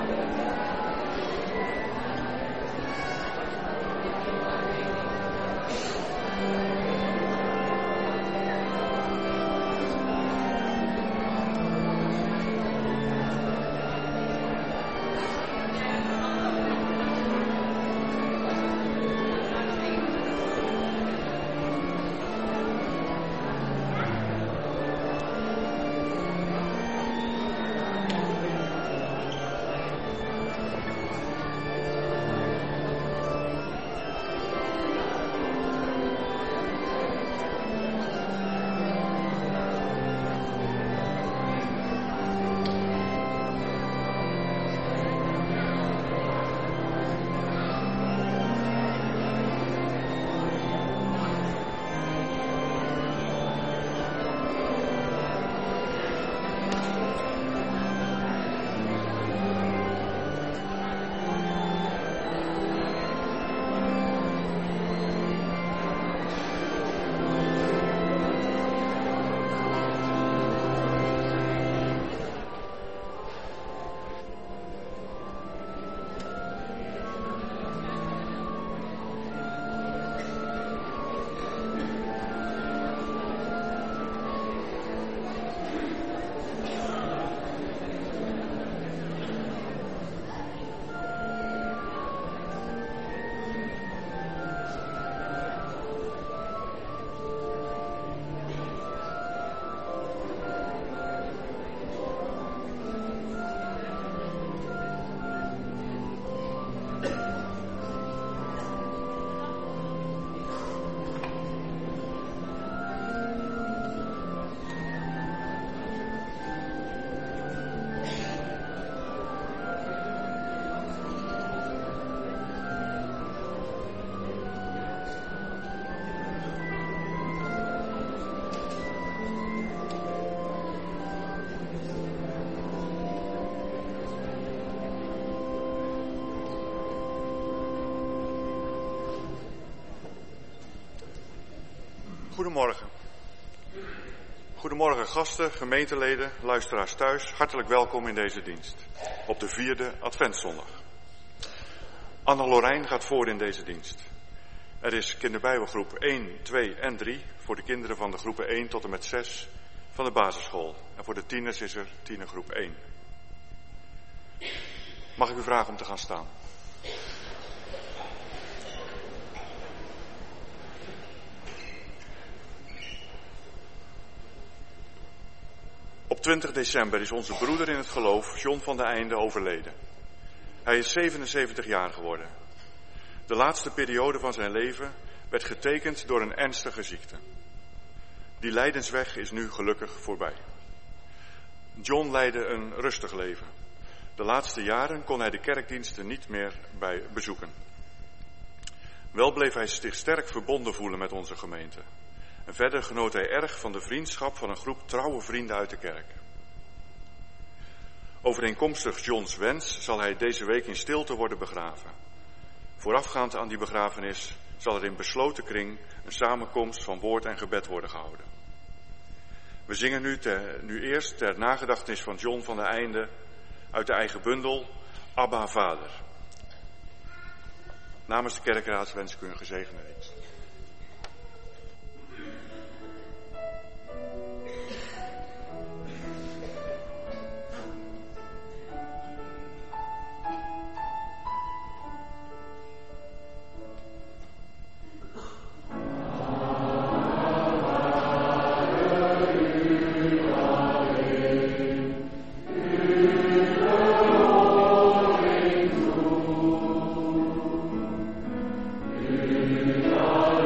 Goedemorgen. Goedemorgen gasten, gemeenteleden, luisteraars thuis. Hartelijk welkom in deze dienst. Op de 4e Adventszondag. Anne Lorijn gaat voor in deze dienst. Er is kinderbijbelgroep 1, 2 en 3 voor de kinderen van de groepen 1 tot en met 6 van de basisschool. En voor de tieners is er tienergroep 1. Mag ik u vragen om te gaan staan? Op 20 december is onze broeder in het geloof, John van der Einde, overleden. Hij is 77 jaar geworden. De laatste periode van zijn leven werd getekend door een ernstige ziekte. Die lijdensweg is nu gelukkig voorbij. John leidde een rustig leven. De laatste jaren kon hij de kerkdiensten niet meer bezoeken. Wel bleef hij zich sterk verbonden voelen met onze gemeente. En verder genoot hij erg van de vriendschap van een groep trouwe vrienden uit de kerk. Overeenkomstig Johns wens zal hij deze week in stilte worden begraven. Voorafgaand aan die begrafenis zal er in besloten kring een samenkomst van woord en gebed worden gehouden. We zingen nu eerst ter nagedachtenis van John van der Einde uit de eigen bundel Abba Vader. Namens de kerkraad wens ik u een gezegende dienst. Yeah.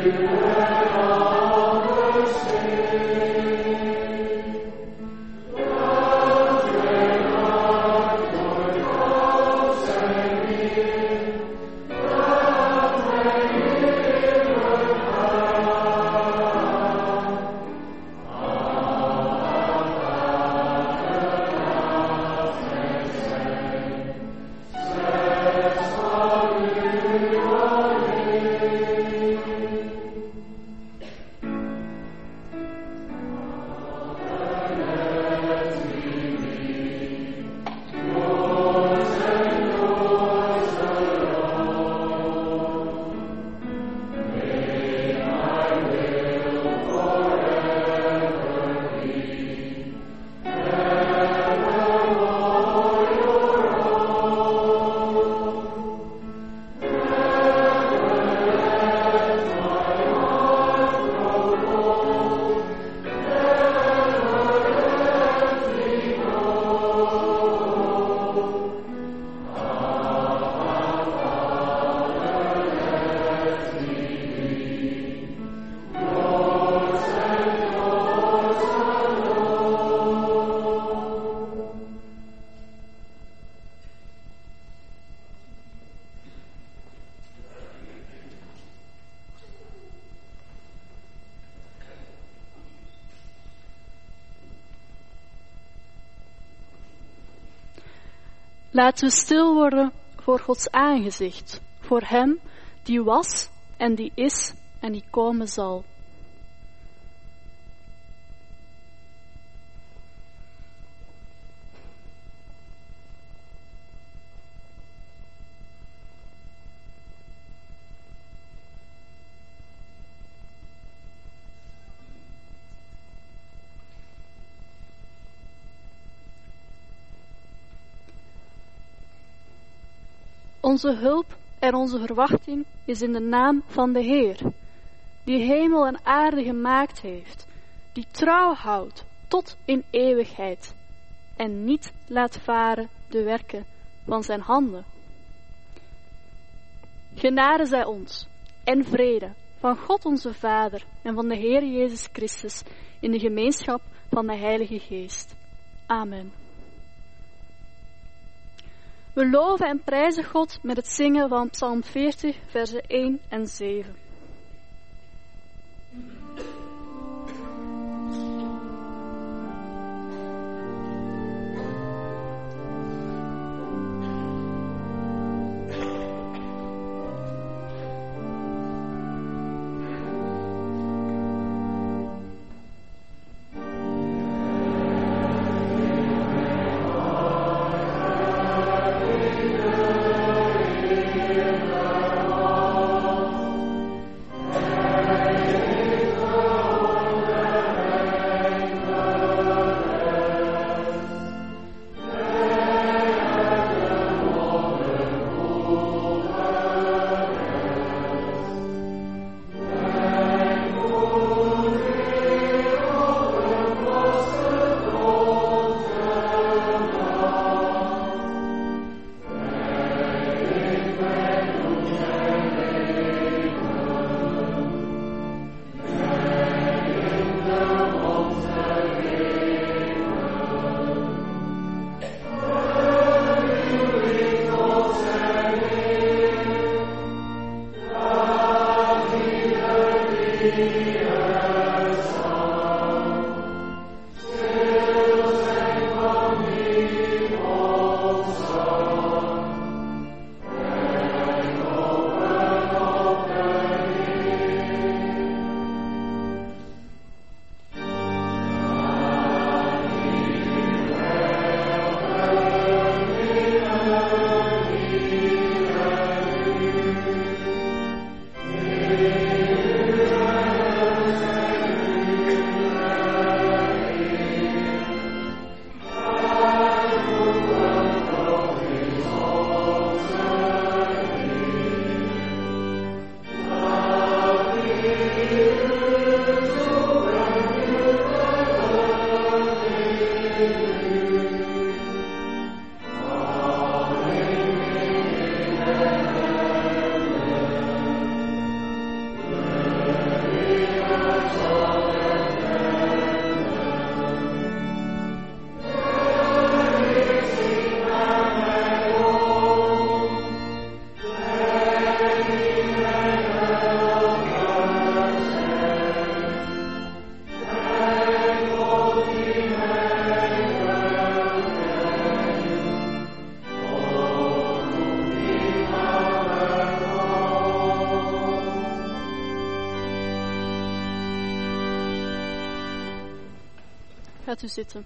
Laten we stil worden voor Gods aangezicht, voor Hem die was en die is en die komen zal. Onze hulp en onze verwachting is in de naam van de Heer, die hemel en aarde gemaakt heeft, die trouw houdt tot in eeuwigheid en niet laat varen de werken van zijn handen. Genade zij ons en vrede van God onze Vader en van de Heer Jezus Christus in de gemeenschap van de Heilige Geest. Amen. We loven en prijzen God met het zingen van Psalm 40, versen 1 en 7. Gaat u zitten.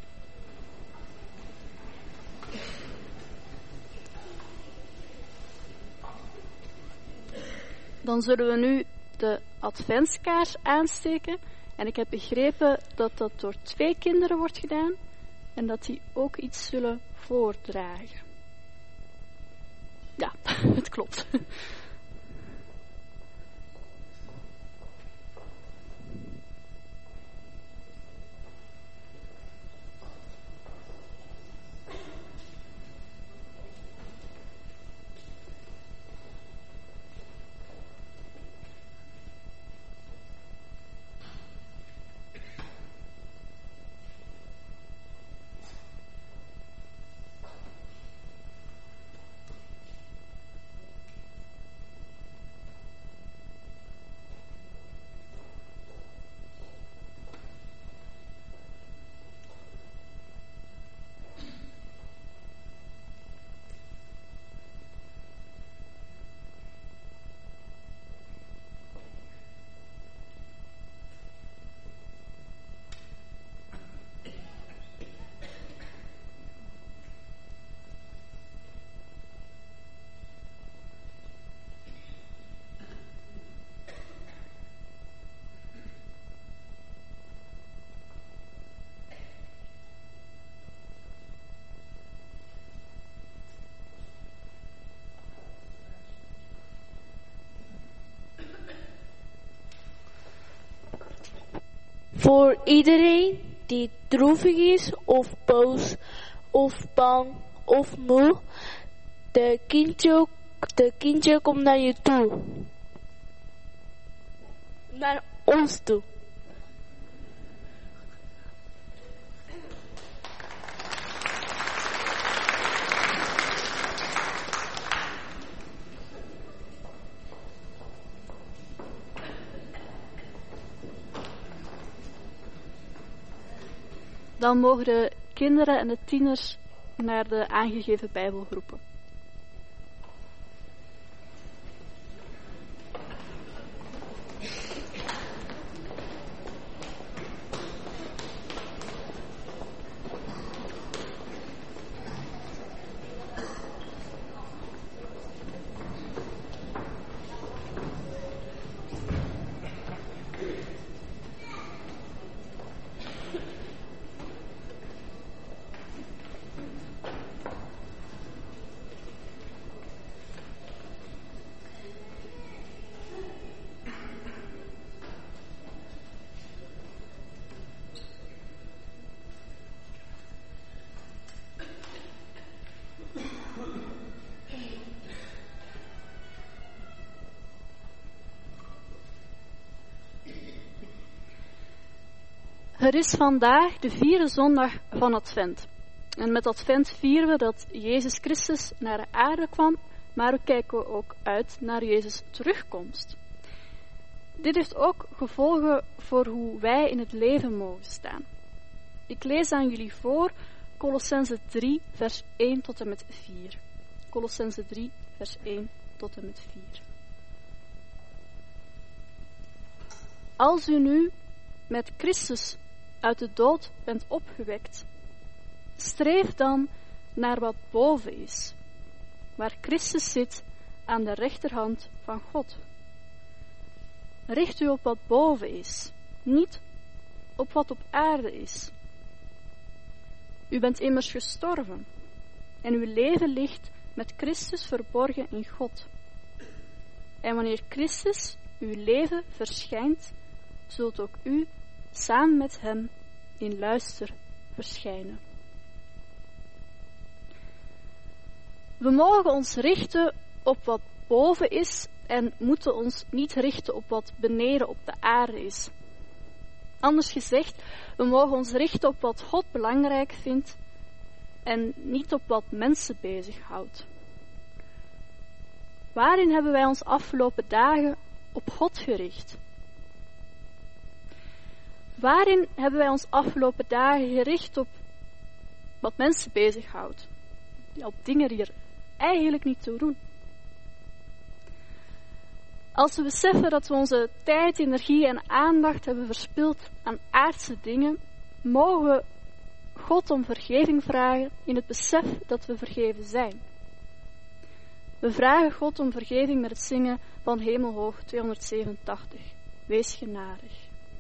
Dan zullen we nu de adventskaars aansteken. En ik heb begrepen dat dat door 2 kinderen wordt gedaan. En dat die ook iets zullen voordragen. Ja, het klopt. Voor iedereen die droevig is of boos of bang of moe, de kindje komt naar je toe. Naar ons toe. Dan mogen de kinderen en de tieners naar de aangegeven bijbelgroepen. Er is vandaag de 4e zondag van Advent. En met Advent vieren we dat Jezus Christus naar de aarde kwam, maar we kijken ook uit naar Jezus' terugkomst. Dit heeft ook gevolgen voor hoe wij in het leven mogen staan. Ik lees aan jullie voor Kolossenzen 3, vers 1 tot en met 4. Kolossenzen 3, vers 1 tot en met 4. Als u nu met Christus uit de dood bent opgewekt, streef dan naar wat boven is, waar Christus zit aan de rechterhand van God. Richt u op wat boven is, niet op wat op aarde is. U bent immers gestorven en uw leven ligt met Christus verborgen in God. En wanneer Christus uw leven verschijnt, zult ook u samen met hem in luister verschijnen. We mogen ons richten op wat boven is en moeten ons niet richten op wat beneden op de aarde is. Anders gezegd, we mogen ons richten op wat God belangrijk vindt en niet op wat mensen bezighoudt. Waarin hebben wij ons afgelopen dagen op God gericht? Waarin hebben wij ons afgelopen dagen gericht op wat mensen bezighoudt? Op dingen die er eigenlijk niet toe doen. Als we beseffen dat we onze tijd, energie en aandacht hebben verspild aan aardse dingen, mogen we God om vergeving vragen in het besef dat we vergeven zijn. We vragen God om vergeving met het zingen van Hemelhoog 287. Wees genadig.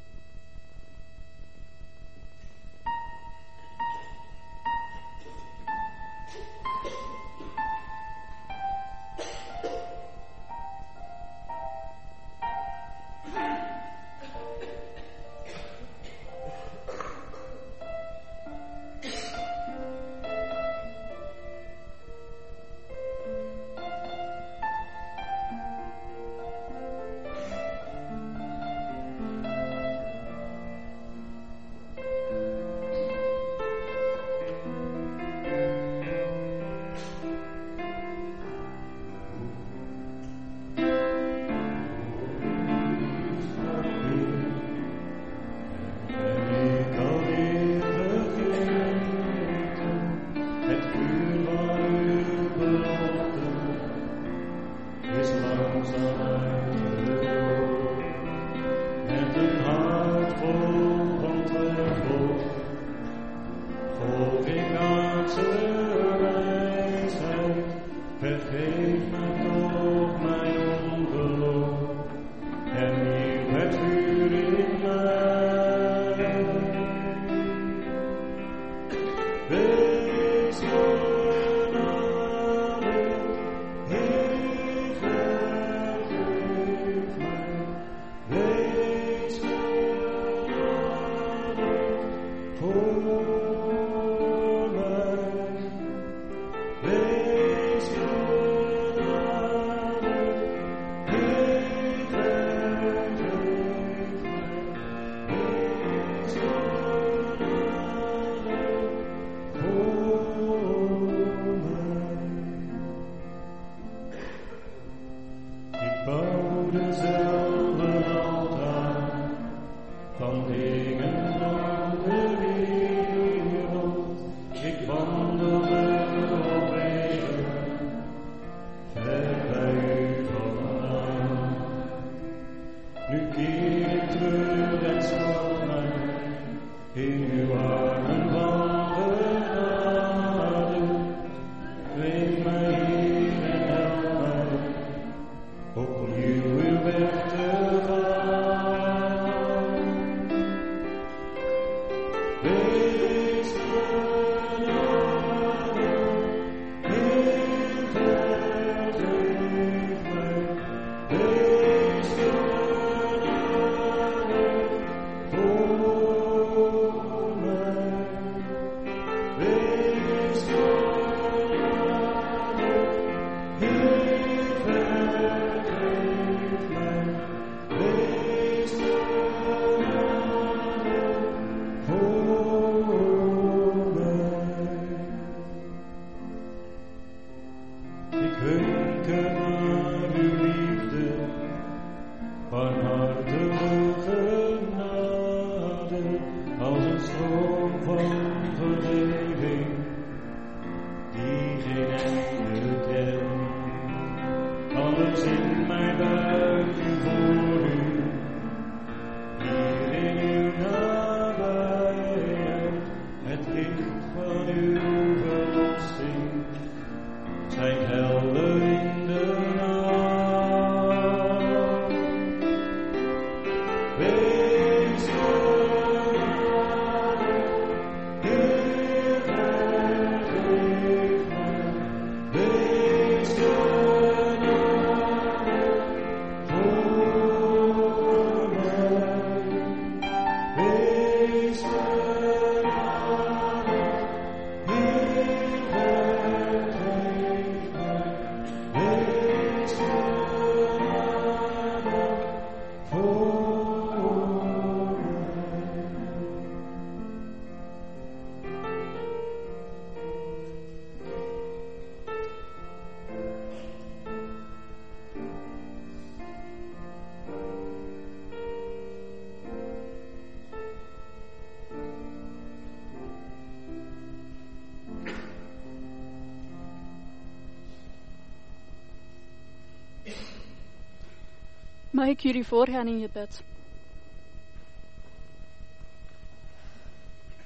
Mag ik jullie voorgaan in gebed?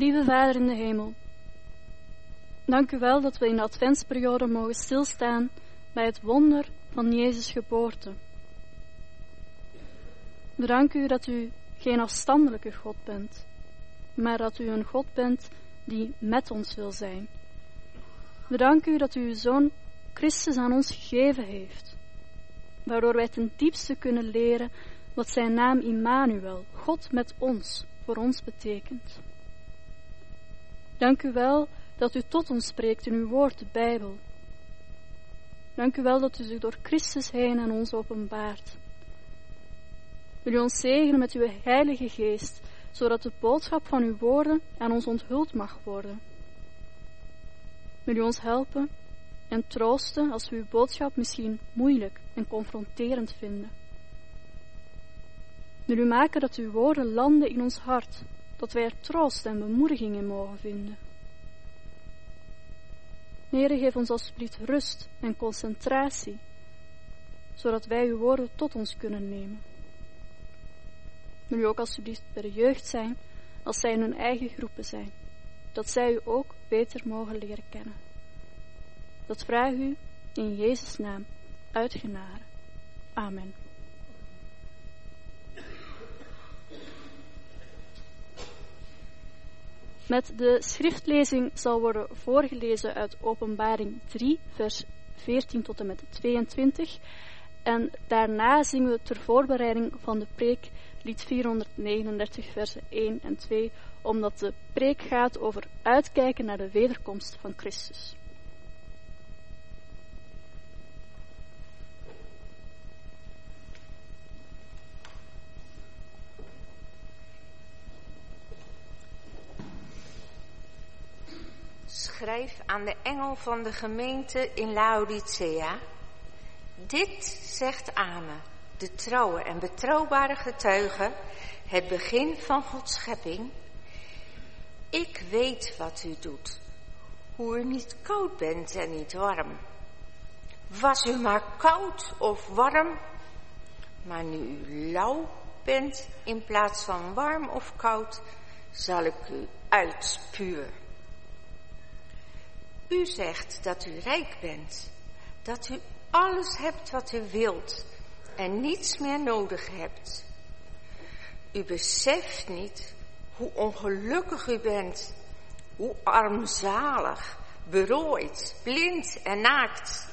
Lieve Vader in de hemel, dank u wel dat we in de adventsperiode mogen stilstaan bij het wonder van Jezus' geboorte. Bedank u dat u geen afstandelijke God bent, maar dat u een God bent die met ons wil zijn. Bedank u dat u uw Zoon Christus aan ons gegeven heeft, waardoor wij ten diepste kunnen leren wat zijn naam Immanuel, God met ons, voor ons betekent. Dank u wel dat u tot ons spreekt in uw woord, de Bijbel. Dank u wel dat u zich door Christus heen aan ons openbaart. Wil u ons zegenen met uw Heilige Geest, zodat de boodschap van uw woorden aan ons onthuld mag worden. Wil u ons helpen en troosten als we uw boodschap misschien moeilijk en confronterend vinden. Wil u maken dat uw woorden landen in ons hart, dat wij er troost en bemoediging in mogen vinden. Heere, geef ons alsjeblieft rust en concentratie, zodat wij uw woorden tot ons kunnen nemen. Wil u ook alsjeblieft bij de jeugd zijn, als zij in hun eigen groepen zijn, dat zij u ook beter mogen leren kennen. Dat vraag u in Jezus' naam, uit genade. Amen. Met de schriftlezing zal worden voorgelezen uit Openbaring 3, vers 14 tot en met 22. En daarna zingen we ter voorbereiding van de preek lied 439, versen 1 en 2, omdat de preek gaat over uitkijken naar de wederkomst van Christus. Schrijf aan de engel van de gemeente in Laodicea. Dit zegt Amen, de trouwe en betrouwbare getuige, het begin van Gods schepping. Ik weet wat u doet, hoe u niet koud bent en niet warm. Was u maar koud of warm, maar nu u lauw bent in plaats van warm of koud, zal ik u uitspuwen. U zegt dat u rijk bent, dat u alles hebt wat u wilt en niets meer nodig hebt. U beseft niet hoe ongelukkig u bent, hoe armzalig, berooid, blind en naakt.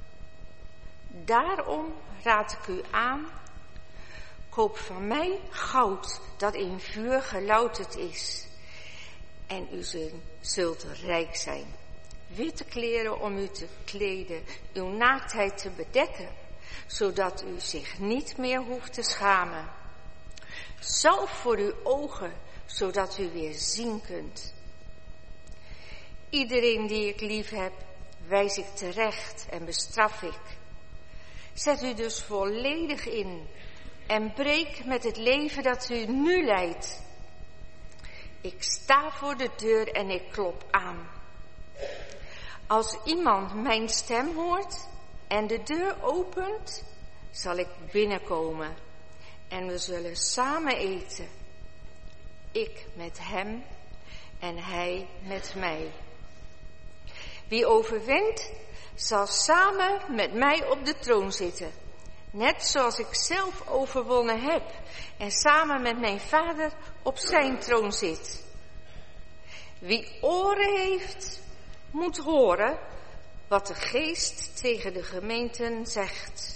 Daarom raad ik u aan, koop van mij goud dat in vuur gelouterd is en u zult rijk zijn. Witte kleren om u te kleden, uw naaktheid te bedekken, zodat u zich niet meer hoeft te schamen. Zalf voor uw ogen, zodat u weer zien kunt. Iedereen die ik lief heb, wijs ik terecht en bestraf ik. Zet u dus volledig in en breek met het leven dat u nu leidt. Ik sta voor de deur en ik klop aan. Als iemand mijn stem hoort en de deur opent, zal ik binnenkomen en we zullen samen eten. Ik met hem en hij met mij. Wie overwint, zal samen met mij op de troon zitten, net zoals ik zelf overwonnen heb en samen met mijn Vader op zijn troon zit. Wie oren heeft, moet horen wat de Geest tegen de gemeenten zegt.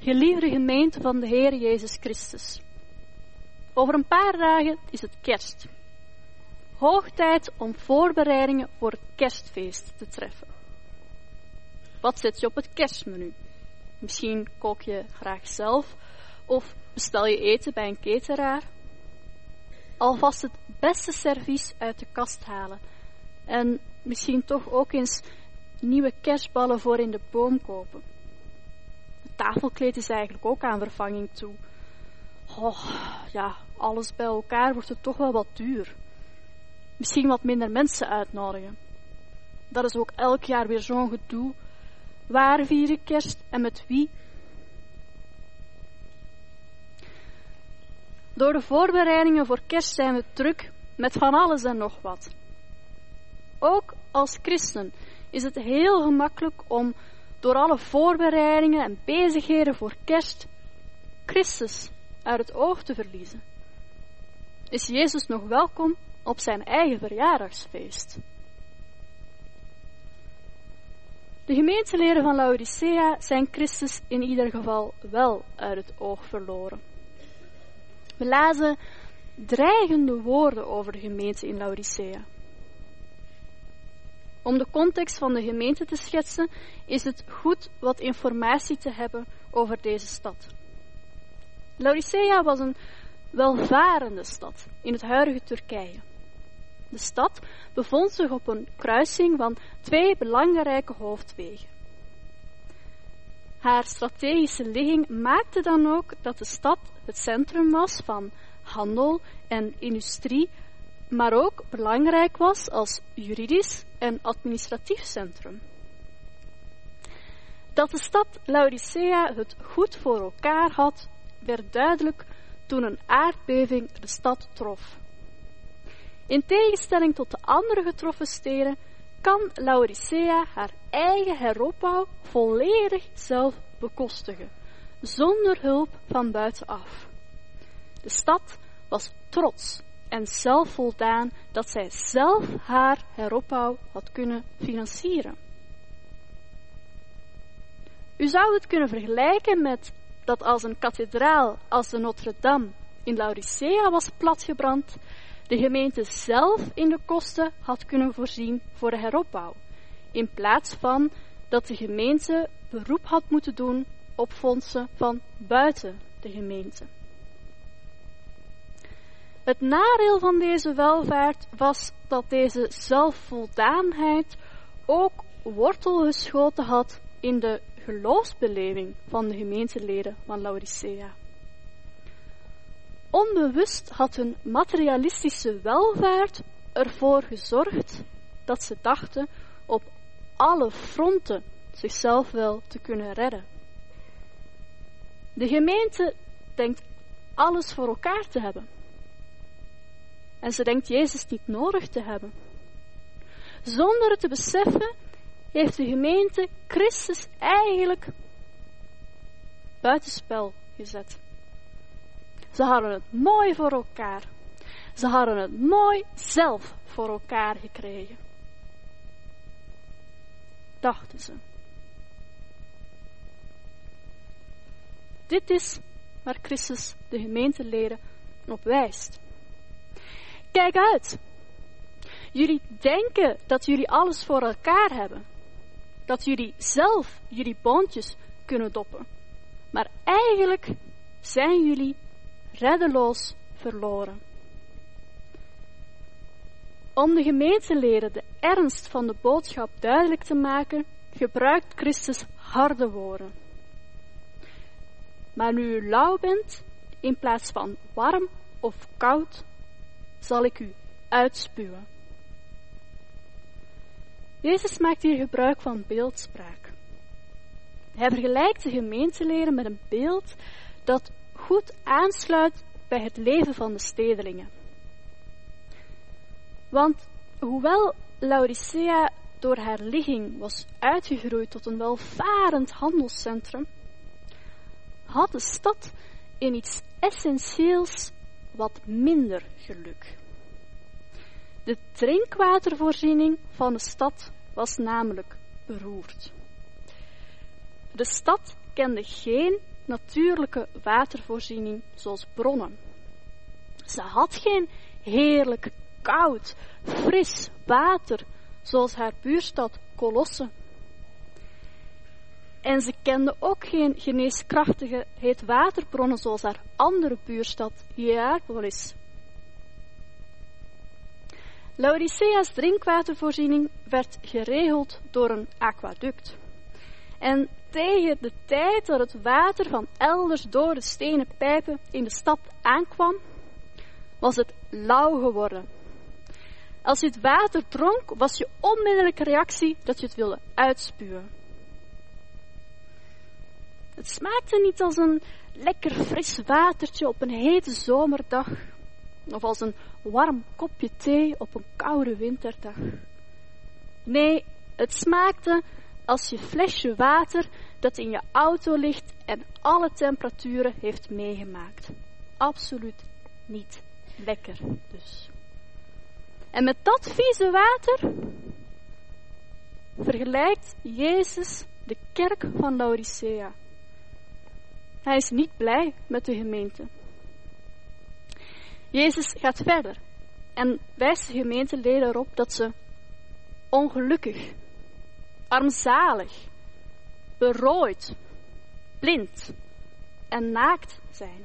Geliefde gemeente van de Heer Jezus Christus. Over een paar dagen is het kerst. Hoog tijd om voorbereidingen voor het kerstfeest te treffen. Wat zet je op het kerstmenu? Misschien kook je graag zelf of bestel je eten bij een cateraar. Alvast het beste servies uit de kast halen en misschien toch ook eens nieuwe kerstballen voor in de boom kopen. Het tafelkleed is eigenlijk ook aan vervanging toe. Alles bij elkaar wordt het toch wel wat duur. Misschien wat minder mensen uitnodigen. Dat is ook elk jaar weer zo'n gedoe. Waar vieren kerst en met wie? Door de voorbereidingen voor kerst zijn we druk met van alles en nog wat. Ook als christen is het heel gemakkelijk om door alle voorbereidingen en bezigheden voor kerst Christus uit het oog te verliezen. Is Jezus nog welkom op zijn eigen verjaardagsfeest? De gemeenteleden van Laodicea zijn Christus in ieder geval wel uit het oog verloren. We lazen dreigende woorden over de gemeente in Laodicea. Om de context van de gemeente te schetsen, is het goed wat informatie te hebben over deze stad. Laodicea was een welvarende stad in het huidige Turkije. De stad bevond zich op een kruising van 2 belangrijke hoofdwegen. Haar strategische ligging maakte dan ook dat de stad het centrum was van handel en industrie, maar ook belangrijk was als juridisch en administratief centrum. Dat de stad Laodicea het goed voor elkaar had, werd duidelijk toen een aardbeving de stad trof. In tegenstelling tot de andere getroffen steden kan Laodicea haar eigen heropbouw volledig zelf bekostigen, zonder hulp van buitenaf. De stad was trots en zelfvoldaan dat zij zelf haar heropbouw had kunnen financieren. U zou het kunnen vergelijken met dat als een kathedraal als de Notre-Dame in Laodicea was platgebrand, de gemeente zelf in de kosten had kunnen voorzien voor de heropbouw, in plaats van dat de gemeente beroep had moeten doen op fondsen van buiten de gemeente. Het nadeel van deze welvaart was dat deze zelfvoldaanheid ook wortel geschoten had in de geloofsbeleving van de gemeenteleden van Laodicea. Onbewust had hun materialistische welvaart ervoor gezorgd dat ze dachten op alle fronten zichzelf wel te kunnen redden. De gemeente denkt alles voor elkaar te hebben. En ze denkt Jezus niet nodig te hebben. Zonder het te beseffen heeft de gemeente Christus eigenlijk buitenspel gezet. Ze hadden het mooi voor elkaar. Ze hadden het mooi zelf voor elkaar gekregen. Dachten ze. Dit is waar Christus de gemeenteleden op wijst. Kijk uit. Jullie denken dat jullie alles voor elkaar hebben. Dat jullie zelf jullie boontjes kunnen doppen. Maar eigenlijk zijn jullie reddeloos verloren. Om de gemeenteleden de ernst van de boodschap duidelijk te maken, gebruikt Christus harde woorden. Maar nu u lauw bent, in plaats van warm of koud, zal ik u uitspuwen. Jezus maakt hier gebruik van beeldspraak. Hij vergelijkt de gemeenteleden met een beeld dat goed aansluit bij het leven van de stedelingen. Want hoewel Laodicea door haar ligging was uitgegroeid tot een welvarend handelscentrum, had de stad in iets essentieels wat minder geluk. De drinkwatervoorziening van de stad was namelijk beroerd. De stad kende geen natuurlijke watervoorziening zoals bronnen. Ze had geen heerlijk, koud, fris water zoals haar buurstad Colosse. En ze kende ook geen geneeskrachtige heetwaterbronnen zoals haar andere buurstad Hierapolis. Laodicea's drinkwatervoorziening werd geregeld door een aquaduct. En tegen de tijd dat het water van elders door de stenen pijpen in de stad aankwam, was het lauw geworden. Als je het water dronk, was je onmiddellijke reactie dat je het wilde uitspuwen. Het smaakte niet als een lekker fris watertje op een hete zomerdag, of als een warm kopje thee op een koude winterdag. Nee, het smaakte als je flesje water dat in je auto ligt en alle temperaturen heeft meegemaakt. Absoluut niet lekker dus. En met dat vieze water vergelijkt Jezus de kerk van Laodicea. Hij is niet blij met de gemeente. Jezus gaat verder en wijst de gemeenteleden erop dat ze ongelukkig, armzalig, berooid, blind en naakt zijn.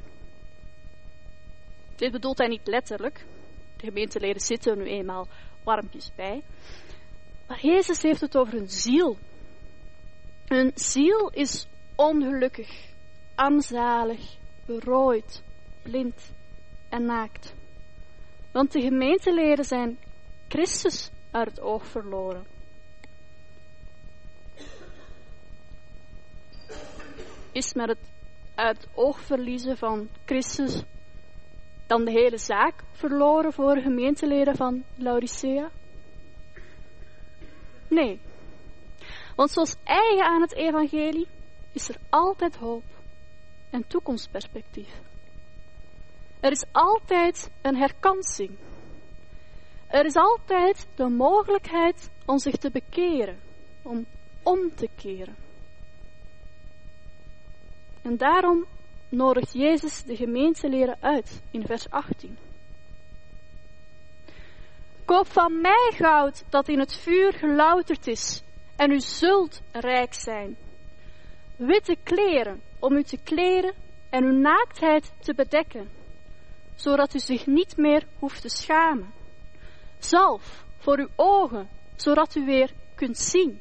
Dit bedoelt hij niet letterlijk. De gemeenteleden zitten er nu eenmaal warmpjes bij. Maar Jezus heeft het over hun ziel. Hun ziel is ongelukkig, armzalig, berooid, blind en naakt. Want de gemeenteleden zijn Christus uit het oog verloren. Is met het uit het oog verliezen van Christus dan de hele zaak verloren voor de gemeenteleden van Laodicea? Nee. Want zoals eigen aan het evangelie is er altijd hoop en toekomstperspectief. Er is altijd een herkansing. Er is altijd de mogelijkheid om zich te bekeren, om te keren. En daarom nodigt Jezus de gemeenteleden uit in vers 18. Koop van mij goud dat in het vuur gelouterd is, en u zult rijk zijn. Witte kleren om u te kleden en uw naaktheid te bedekken, zodat u zich niet meer hoeft te schamen. Zalf voor uw ogen, zodat u weer kunt zien.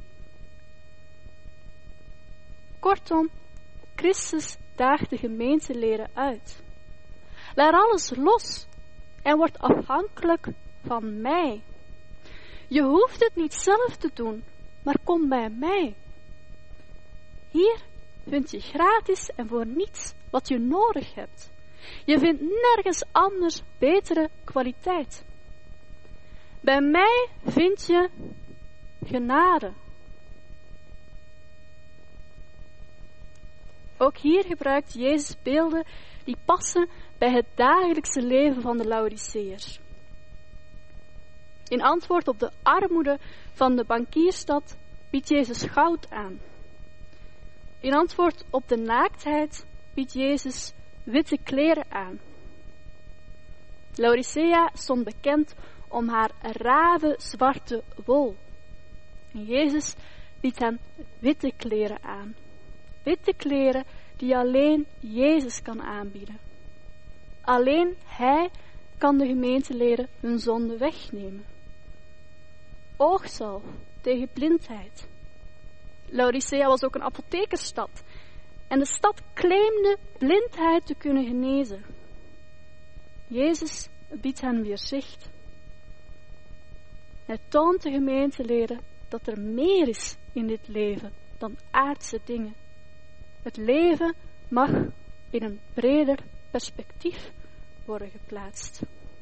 Kortom, Christus daagt de gemeenteleden uit. Laat alles los en word afhankelijk van mij. Je hoeft het niet zelf te doen, maar kom bij mij. Hier vind je gratis en voor niets wat je nodig hebt. Je vindt nergens anders betere kwaliteit. Bij mij vind je genade. Ook hier gebruikt Jezus beelden die passen bij het dagelijkse leven van de Laodiceërs. In antwoord op de armoede van de bankierstad biedt Jezus goud aan. In antwoord op de naaktheid biedt Jezus witte kleren aan. Laodicea stond bekend om haar ravenzwarte wol. En Jezus biedt hen witte kleren aan. Witte kleren die alleen Jezus kan aanbieden. Alleen Hij kan de gemeenteleden hun zonde wegnemen. Oogzalf tegen blindheid. Laodicea was ook een apothekersstad. En de stad claimde blindheid te kunnen genezen. Jezus biedt hen weer zicht. Hij toont de gemeenteleden dat er meer is in dit leven dan aardse dingen. Het leven mag in een breder perspectief worden geplaatst.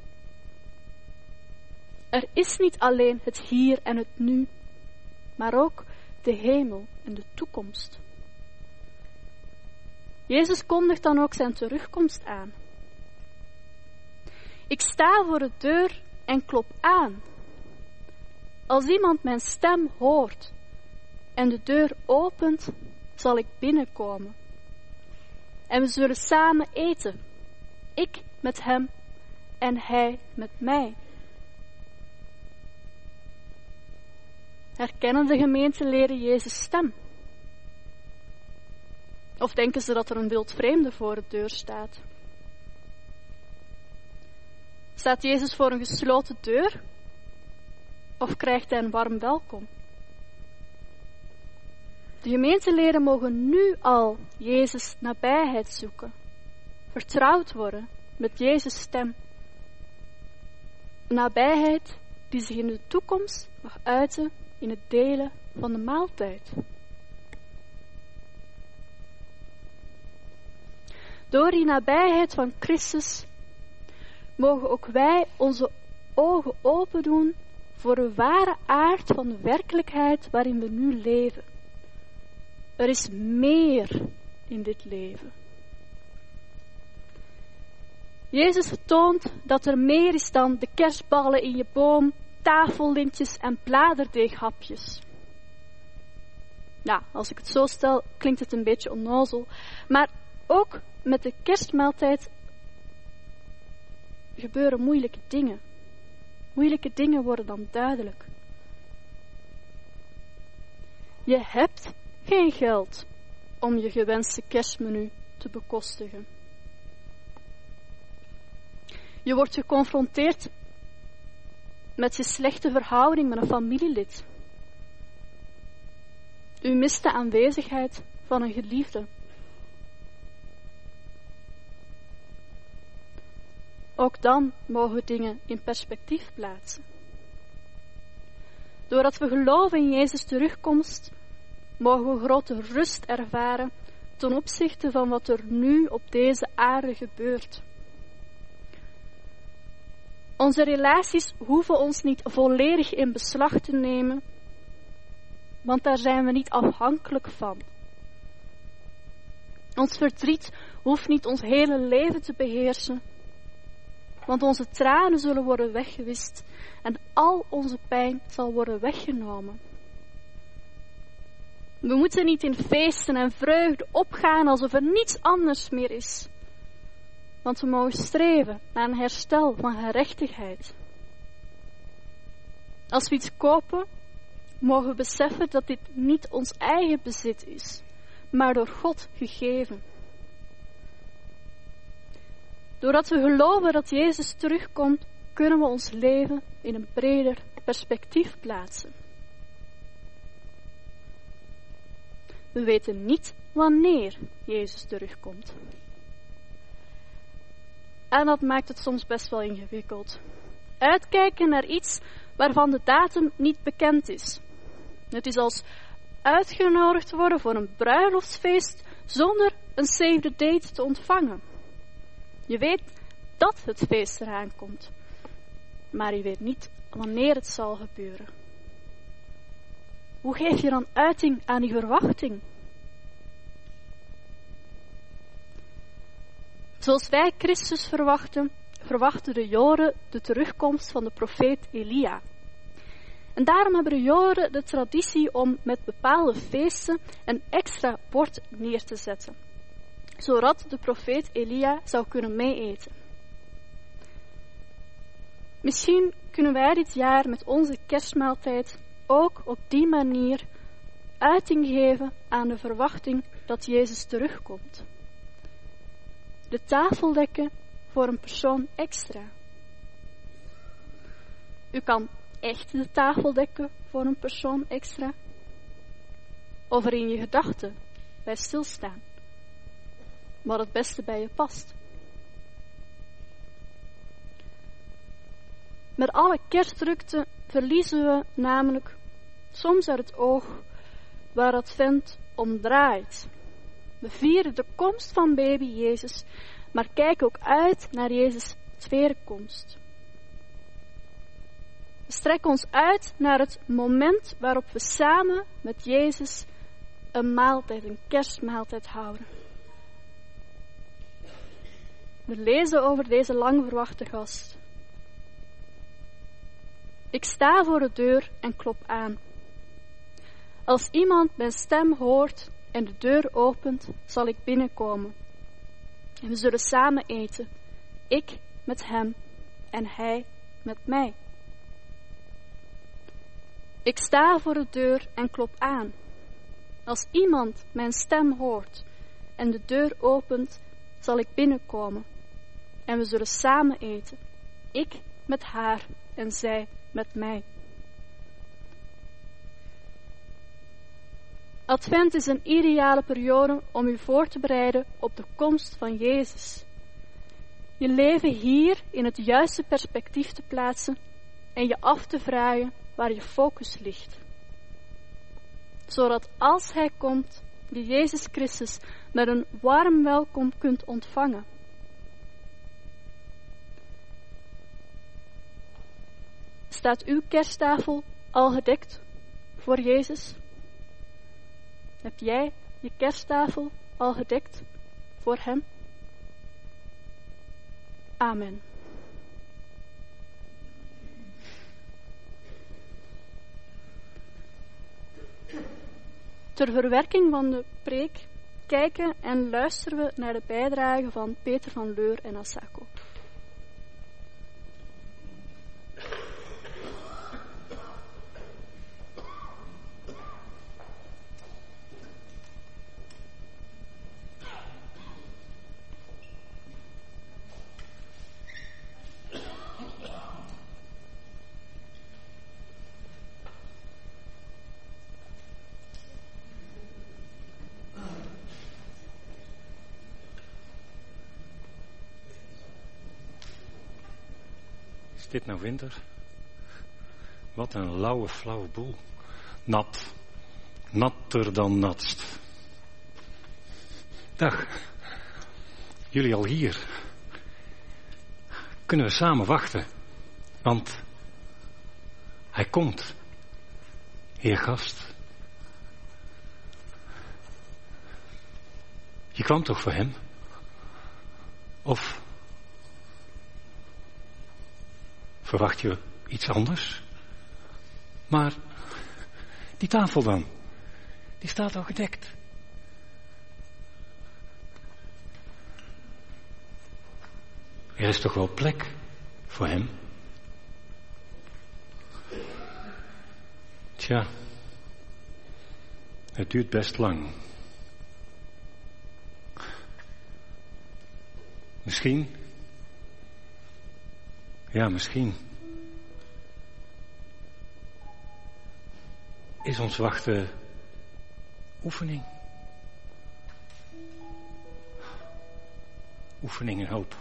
Er is niet alleen het hier en het nu, maar ook de hemel en de toekomst. Jezus kondigt dan ook zijn terugkomst aan. Ik sta voor de deur en klop aan. Als iemand mijn stem hoort en de deur opent, zal ik binnenkomen. En we zullen samen eten. Ik met hem en hij met mij. Herkennen de gemeenteleden Jezus' stem? Of denken ze dat er een wildvreemde voor de deur staat? Staat Jezus voor een gesloten deur? Of krijgt hij een warm welkom? De gemeenteleden mogen nu al Jezus' nabijheid zoeken. Vertrouwd worden met Jezus' stem. Een nabijheid die zich in de toekomst mag uiten in het delen van de maaltijd. Door die nabijheid van Christus mogen ook wij onze ogen open doen voor de ware aard van de werkelijkheid waarin we nu leven. Er is meer in dit leven. Jezus vertoont dat er meer is dan de kerstballen in je boom, tafellintjes en bladerdeeghapjes. Ja, als ik het zo stel, klinkt het een beetje onnozel. Maar ook met de kerstmaaltijd gebeuren moeilijke dingen. Moeilijke dingen worden dan duidelijk. Je hebt geen geld om je gewenste kerstmenu te bekostigen. Je wordt geconfronteerd met je slechte verhouding met een familielid. U mist de aanwezigheid van een geliefde. Ook dan mogen we dingen in perspectief plaatsen. Doordat we geloven in Jezus' terugkomst, mogen we grote rust ervaren ten opzichte van wat er nu op deze aarde gebeurt. Onze relaties hoeven ons niet volledig in beslag te nemen, want daar zijn we niet afhankelijk van. Ons verdriet hoeft niet ons hele leven te beheersen, want onze tranen zullen worden weggewist en al onze pijn zal worden weggenomen. We moeten niet in feesten en vreugde opgaan alsof er niets anders meer is. Want we mogen streven naar een herstel van gerechtigheid. Als we iets kopen, mogen we beseffen dat dit niet ons eigen bezit is, maar door God gegeven. Doordat we geloven dat Jezus terugkomt, kunnen we ons leven in een breder perspectief plaatsen. We weten niet wanneer Jezus terugkomt. En dat maakt het soms best wel ingewikkeld. Uitkijken naar iets waarvan de datum niet bekend is. Het is als uitgenodigd worden voor een bruiloftsfeest zonder een save the date te ontvangen. Je weet dat het feest eraan komt, maar je weet niet wanneer het zal gebeuren. Hoe geef je dan uiting aan die verwachting? Zoals wij Christus verwachten de Joden de terugkomst van de profeet Elia. En daarom hebben de Joden de traditie om met bepaalde feesten een extra bord neer te zetten, zodat de profeet Elia zou kunnen meeeten. Misschien kunnen wij dit jaar met onze kerstmaaltijd ook op die manier uiting geven aan de verwachting dat Jezus terugkomt. De tafel dekken voor een persoon extra. U kan echt de tafel dekken voor een persoon extra. Of er in je gedachten bij stilstaan. Wat het beste bij je past. Met alle kerstdrukte verliezen we namelijk soms uit het oog waar Advent om draait. We vieren de komst van baby Jezus, maar kijken ook uit naar Jezus' tweede komst. We strekken ons uit naar het moment waarop we samen met Jezus een maaltijd, een kerstmaaltijd houden. We lezen over deze lang verwachte gast. Ik sta voor de deur en klop aan. Als iemand mijn stem hoort en de deur opent, zal ik binnenkomen En we zullen samen eten. Ik met hem en hij met mij. Ik sta voor de deur en klop aan. Als iemand mijn stem hoort en de deur opent, zal ik binnenkomen. En we zullen samen eten. Ik met haar en zij met mij. Advent is een ideale periode om u voor te bereiden op de komst van Jezus. Je leven hier in het juiste perspectief te plaatsen en je af te vragen waar je focus ligt. Zodat als Hij komt, je Jezus Christus met een warm welkom kunt ontvangen. Staat uw kersttafel al gedekt voor Jezus? Heb jij je kersttafel al gedekt voor Hem? Amen. Ter verwerking van de preek kijken en luisteren we naar de bijdrage van Peter van Leur en Asako. Is dit nou winter? Wat een lauwe, flauwe boel. Nat. Natter dan natst. Dag. Jullie al hier? Kunnen we samen wachten? Want Hij komt. Heer Gast. Je kwam toch voor Hem? Of verwacht je iets anders? Maar die tafel dan, die staat al gedekt. Er is toch wel plek voor Hem? Tja, het duurt best lang. Misschien. Ja, misschien. Is ons wachten oefening? Oefening en hoop.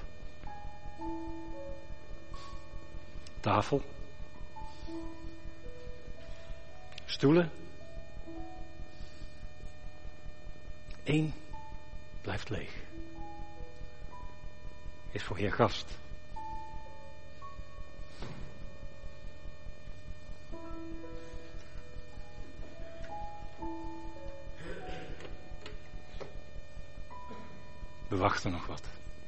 Tafel. Stoelen. Eén blijft leeg. Is voor Heer Gast. We wachten nog wat.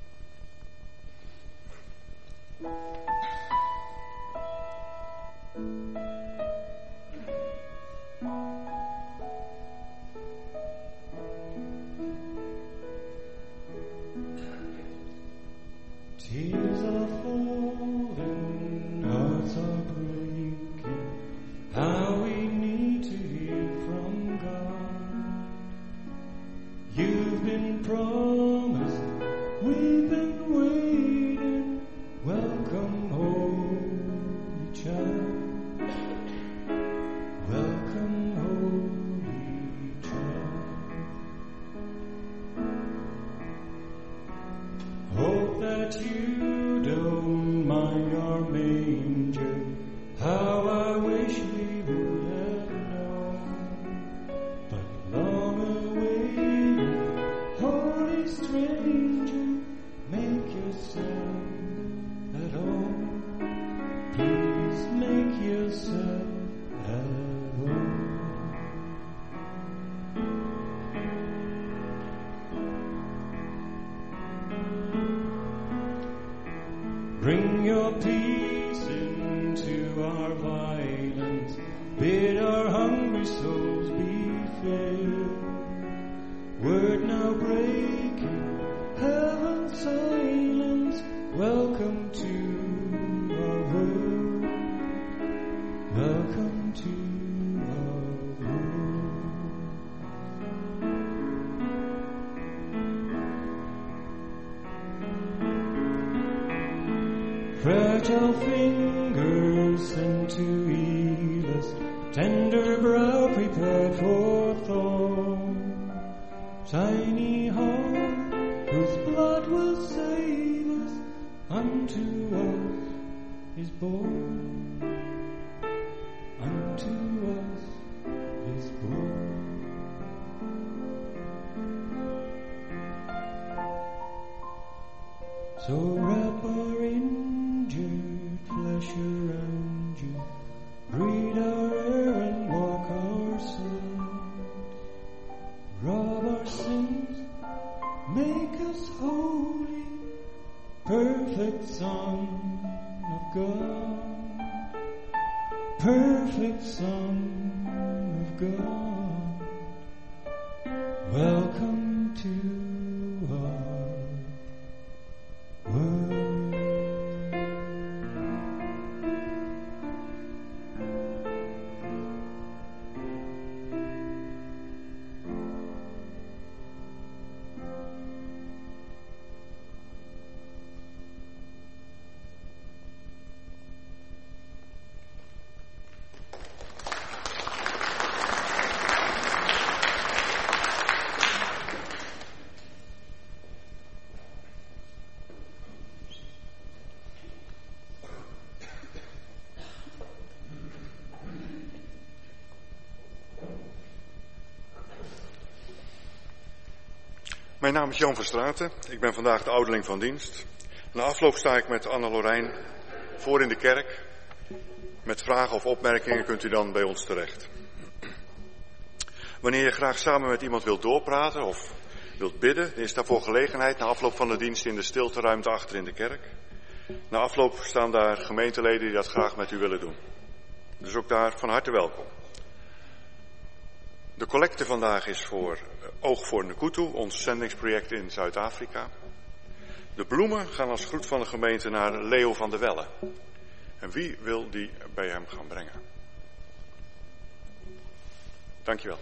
Tears are falling, hearts are breaking. How we need to hear from God. You've been promised, we've been waiting. Welcome, Holy Child. Welcome, Holy Child. Hope that you don't mind our manger. How I wish we would have known. But long awaited, holy stranger, make yourself at home. Please make yourself at home. Bring your peace into our violence. Bid our hungry souls be filled. Word now breaking, heaven silence. Welcome to our world. Welcome to our world. Fragile fingers sent to heal us, tender brow prepared for thorn, tiny heart whose blood will save us, unto us is born, unto us is born. So wrap our injured flesh around you, breathe our air and walk our sins, rob our sins, make us holy, perfect Son of God, perfect Son of God. Welcome to our world. Mijn naam is Jan Verstraeten. Ik ben vandaag de ouderling van dienst. Na afloop sta ik met Anne Lorijn voor in de kerk. Met vragen of opmerkingen kunt u dan bij ons terecht. Wanneer je graag samen met iemand wilt doorpraten of wilt bidden, is daarvoor gelegenheid na afloop van de dienst in de stilteruimte achter in de kerk. Na afloop staan daar gemeenteleden die dat graag met u willen doen. Dus ook daar van harte welkom. De collecte vandaag is voor Oog voor Nkutu, ons zendingsproject in Zuid-Afrika. De bloemen gaan als groet van de gemeente naar Leo van der Welle. En wie wil die bij hem gaan brengen? Dankjewel.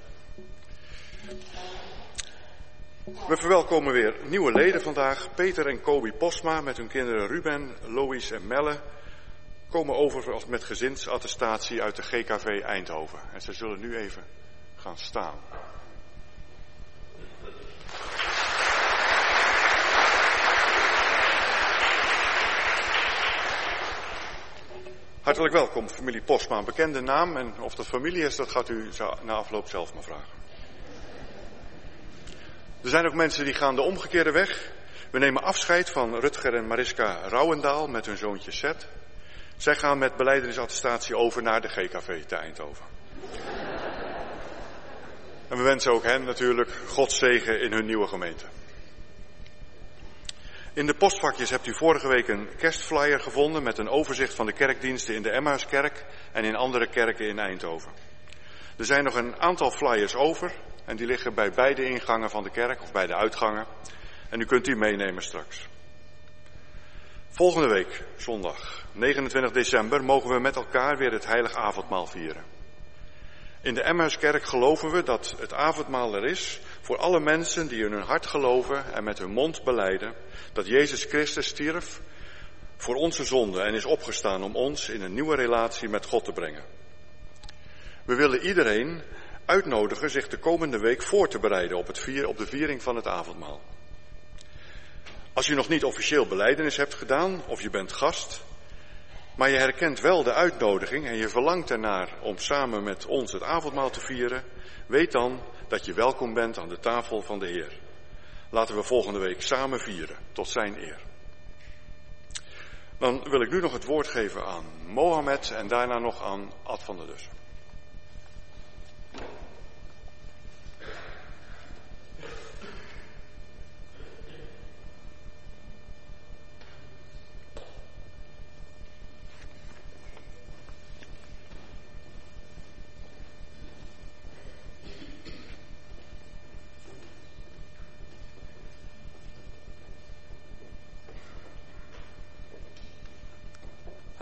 We verwelkomen weer nieuwe leden vandaag. Peter en Kobi Posma met hun kinderen Ruben, Lois en Melle komen over met gezinsattestatie uit de GKV Eindhoven. En ze zullen nu even gaan staan. Hartelijk welkom, familie Posma. Een bekende naam en of dat familie is, dat gaat u na afloop zelf maar vragen. Er zijn ook mensen die gaan de omgekeerde weg. We nemen afscheid van Rutger en Mariska Rouwendaal met hun zoontje Seth. Zij gaan met belijdenisattestatie over naar de GKV te Eindhoven. En we wensen ook hen natuurlijk Gods zegen in hun nieuwe gemeente. In de postvakjes hebt u vorige week een kerstflyer gevonden met een overzicht van de kerkdiensten in de Emmauskerk en in andere kerken in Eindhoven. Er zijn nog een aantal flyers over en die liggen bij beide ingangen van de kerk of bij de uitgangen. En u kunt die meenemen straks. Volgende week, zondag 29 december, mogen we met elkaar weer het heilig avondmaal vieren. In de Emmauskerk geloven we dat het avondmaal er is voor alle mensen die in hun hart geloven en met hun mond belijden dat Jezus Christus stierf voor onze zonden en is opgestaan om ons in een nieuwe relatie met God te brengen. We willen iedereen uitnodigen zich de komende week voor te bereiden op de viering van het avondmaal. Als je nog niet officieel belijdenis hebt gedaan of je bent gast, maar je herkent wel de uitnodiging en je verlangt ernaar om samen met ons het avondmaal te vieren, weet dan dat je welkom bent aan de tafel van de Heer. Laten we volgende week samen vieren, tot zijn eer. Dan wil ik nu nog het woord geven aan Mohammed en daarna nog aan Ad van der Dussen.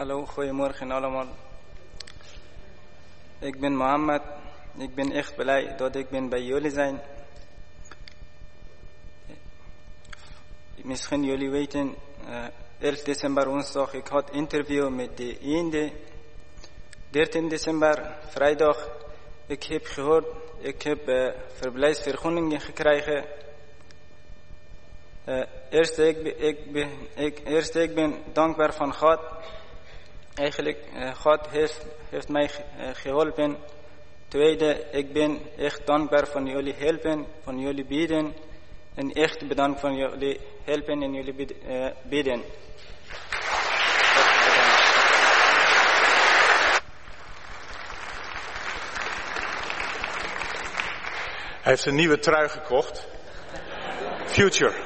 Hallo, goedemorgen allemaal. Ik ben Mohammed. Ik ben echt blij dat ik bij jullie zijn. Misschien jullie weten, 11 december woensdag, ik had interview met de eende. 13 december, vrijdag, ik heb gehoord, ik heb verblijfsvergunning gekregen. Eerst ik ben dankbaar van God. Eigenlijk, God heeft mij geholpen. Tweede, ik ben echt dankbaar van jullie helpen, van jullie bidden. En echt bedankt van jullie helpen en jullie bidden. Hij heeft een nieuwe trui gekocht. Future.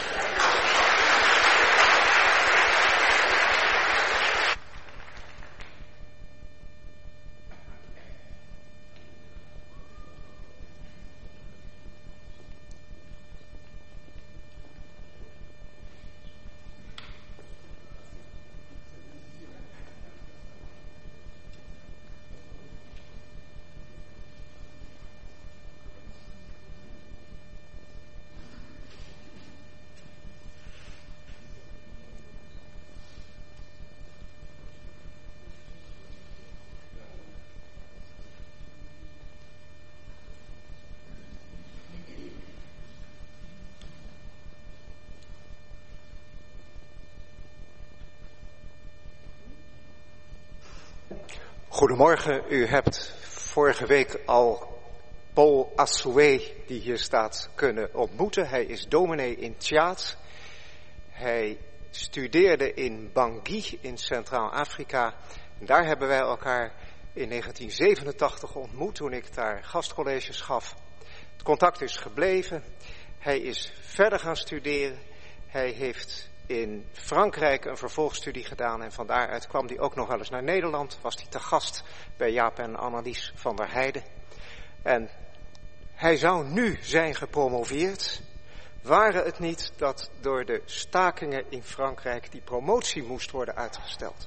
Goedemorgen, u hebt vorige week al Paul Assoué, die hier staat, kunnen ontmoeten. Hij is dominee in Tjaat. Hij studeerde in Bangui in Centraal-Afrika. En daar hebben wij elkaar in 1987 ontmoet toen ik daar gastcolleges gaf. Het contact is gebleven. Hij is verder gaan studeren. Hij heeft in Frankrijk een vervolgstudie gedaan en van daaruit kwam hij ook nog wel eens naar Nederland. Was hij te gast bij Jaap en Annelies van der Heijden. En hij zou nu zijn gepromoveerd, waren het niet dat door de stakingen in Frankrijk die promotie moest worden uitgesteld.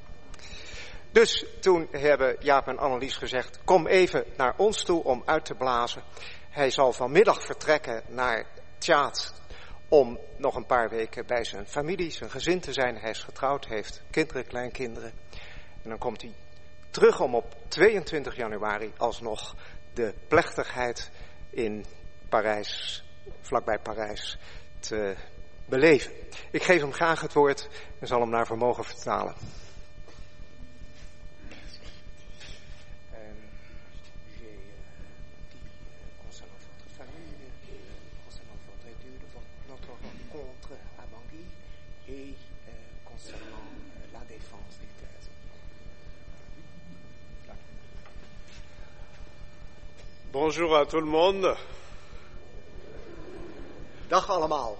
Dus toen hebben Jaap en Annelies gezegd, kom even naar ons toe om uit te blazen. Hij zal vanmiddag vertrekken naar Tjaat om nog een paar weken bij zijn familie, zijn gezin te zijn. Hij is getrouwd, heeft kinderen, kleinkinderen. En dan komt hij terug om op 22 januari alsnog de plechtigheid in Parijs, vlakbij Parijs, te beleven. Ik geef hem graag het woord en zal hem naar vermogen vertalen. Bonjour à tout le monde. Dag allemaal.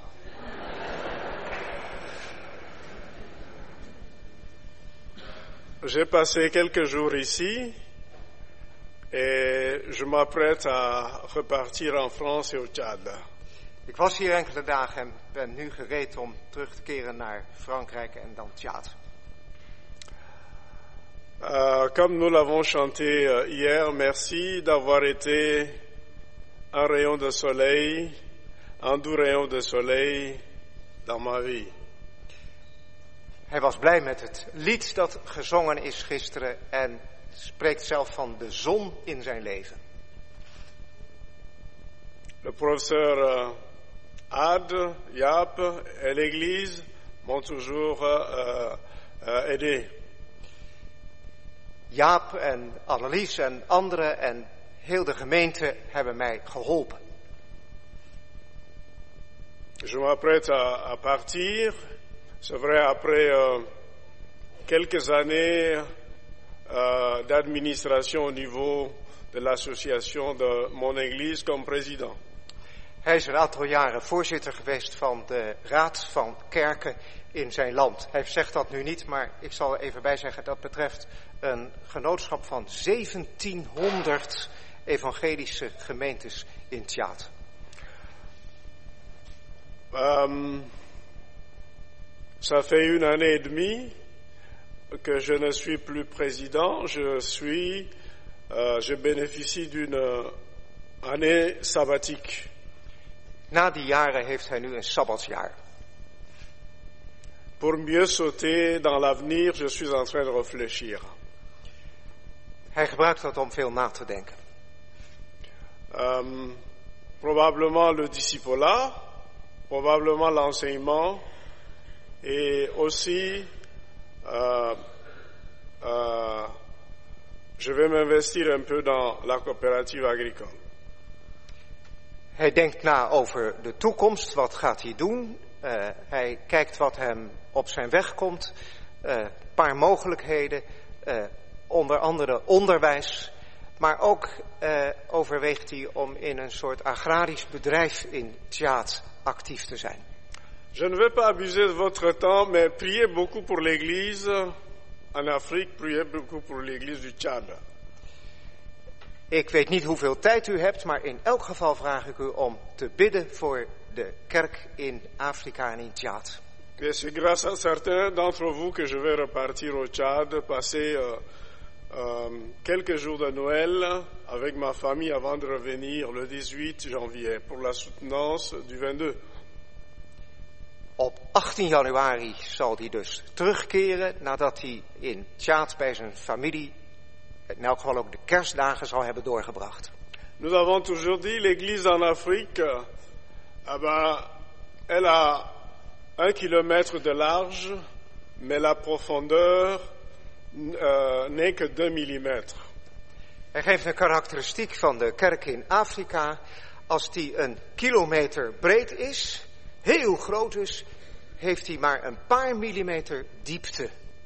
J'ai passé quelques jours ici et je m'apprête à repartir en France et au Tchad. Ik was hier enkele dagen en ben nu gereed om terug te keren naar Frankrijk en dan Tchad. Comme nous l'avons chanté hier, merci d'avoir été un rayon de soleil, un doux rayon de soleil dans ma vie. Hij was blij met het lied dat gezongen is gisteren en spreekt zelf van de zon in zijn leven. Le professeur Ad, Jaap et l'Église m'ont toujours aidé. Jaap en Annelies en anderen en heel de gemeente hebben mij geholpen. Je m'apprête à partir. C'est vrai, après quelques années d'administration au niveau de l'association de mon église comme président. Hij is een aantal jaren voorzitter geweest van de Raad van Kerken in zijn land. Hij zegt dat nu niet, maar ik zal er even bij zeggen, dat betreft een genootschap van 1700 evangelische gemeentes in Tchad. Ça fait 1 année et demie que je ne suis plus président, je bénéficie d'une année sabbatique. Na die jaren heeft hij nu een sabbatsjaar. Pour mieux sauter dans l'avenir, je suis en train de réfléchir. Hij gebruikt dat om veel na te denken. Probablement le discipulat, probablement l'enseignement et aussi je vais m'investir un peu dans la coopérative agricole. Hij denkt na over de toekomst, wat gaat hij doen? Hij kijkt wat hem op zijn weg komt. Paar mogelijkheden, onder andere onderwijs. Maar ook overweegt hij om in een soort agrarisch bedrijf in Tjaad actief te zijn. Je ne vais pas abuser de votre temps, mais priez beaucoup pour l'église en Afrique, priez beaucoup pour l'église du Tchad. Ik weet niet hoeveel tijd u hebt, maar in elk geval vraag ik u om te bidden voor de kerk in Afrika en in Tjaad. Et c'est grâce à certains d'entre vous que je vais repartir au Tchad, passer quelques jours de Noël avec ma famille avant de revenir le 18 janvier pour la soutenance du 22. Op 18 januari zal hij dus terugkeren nadat hij in Tjaad bij zijn familie in elk geval ook de kerstdagen zal hebben doorgebracht. Nous avons toujours dit, l'église en Afrique, elle a 1 kilomètre de large, mais la profondeur n'est que 2 millimeter. Hij geeft een karakteristiek van de kerk in Afrika. Als die 1 kilometer breed is, heel groot is, heeft hij maar een paar millimeter diepte.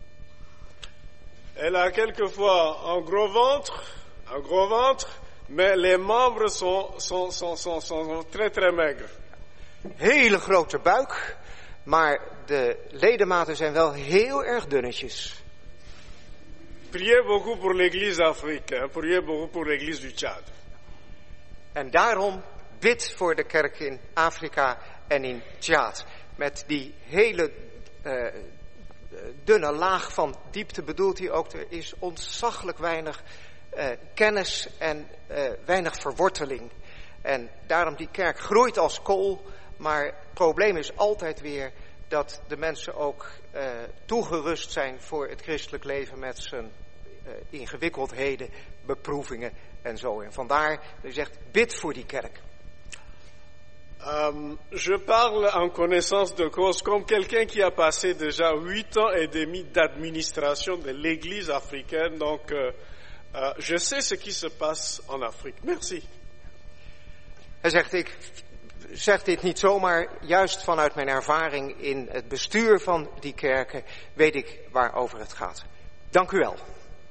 Elle a quelquefois un gros ventre, mais les membres sont très très maigres. Hele grote buik, maar de ledematen zijn wel heel erg dunnetjes. Priez beaucoup pour l'église d'Afrique, priez beaucoup pour l'église du Tchad. En daarom bid voor de kerk in Afrika en in Tjaad. Met die hele dunne laag van diepte bedoelt hij ook, er is ontzaglijk weinig kennis en weinig verworteling. En daarom die kerk groeit als kool, maar het probleem is altijd weer dat de mensen ook toegerust zijn voor het christelijk leven met zijn ingewikkeldheden, beproevingen en zo. En vandaar dat hij zegt, bid voor die kerk. Je parle en connaissance de cause comme quelqu'un qui a passé déjà 8 ans et demi d'administration de l'église africaine, donc je sais ce qui se passe en Afrique. Merci. Hij zegt, ik zeg dit niet zomaar, juist vanuit mijn ervaring in het bestuur van die kerken weet ik waarover het gaat. Dank u wel.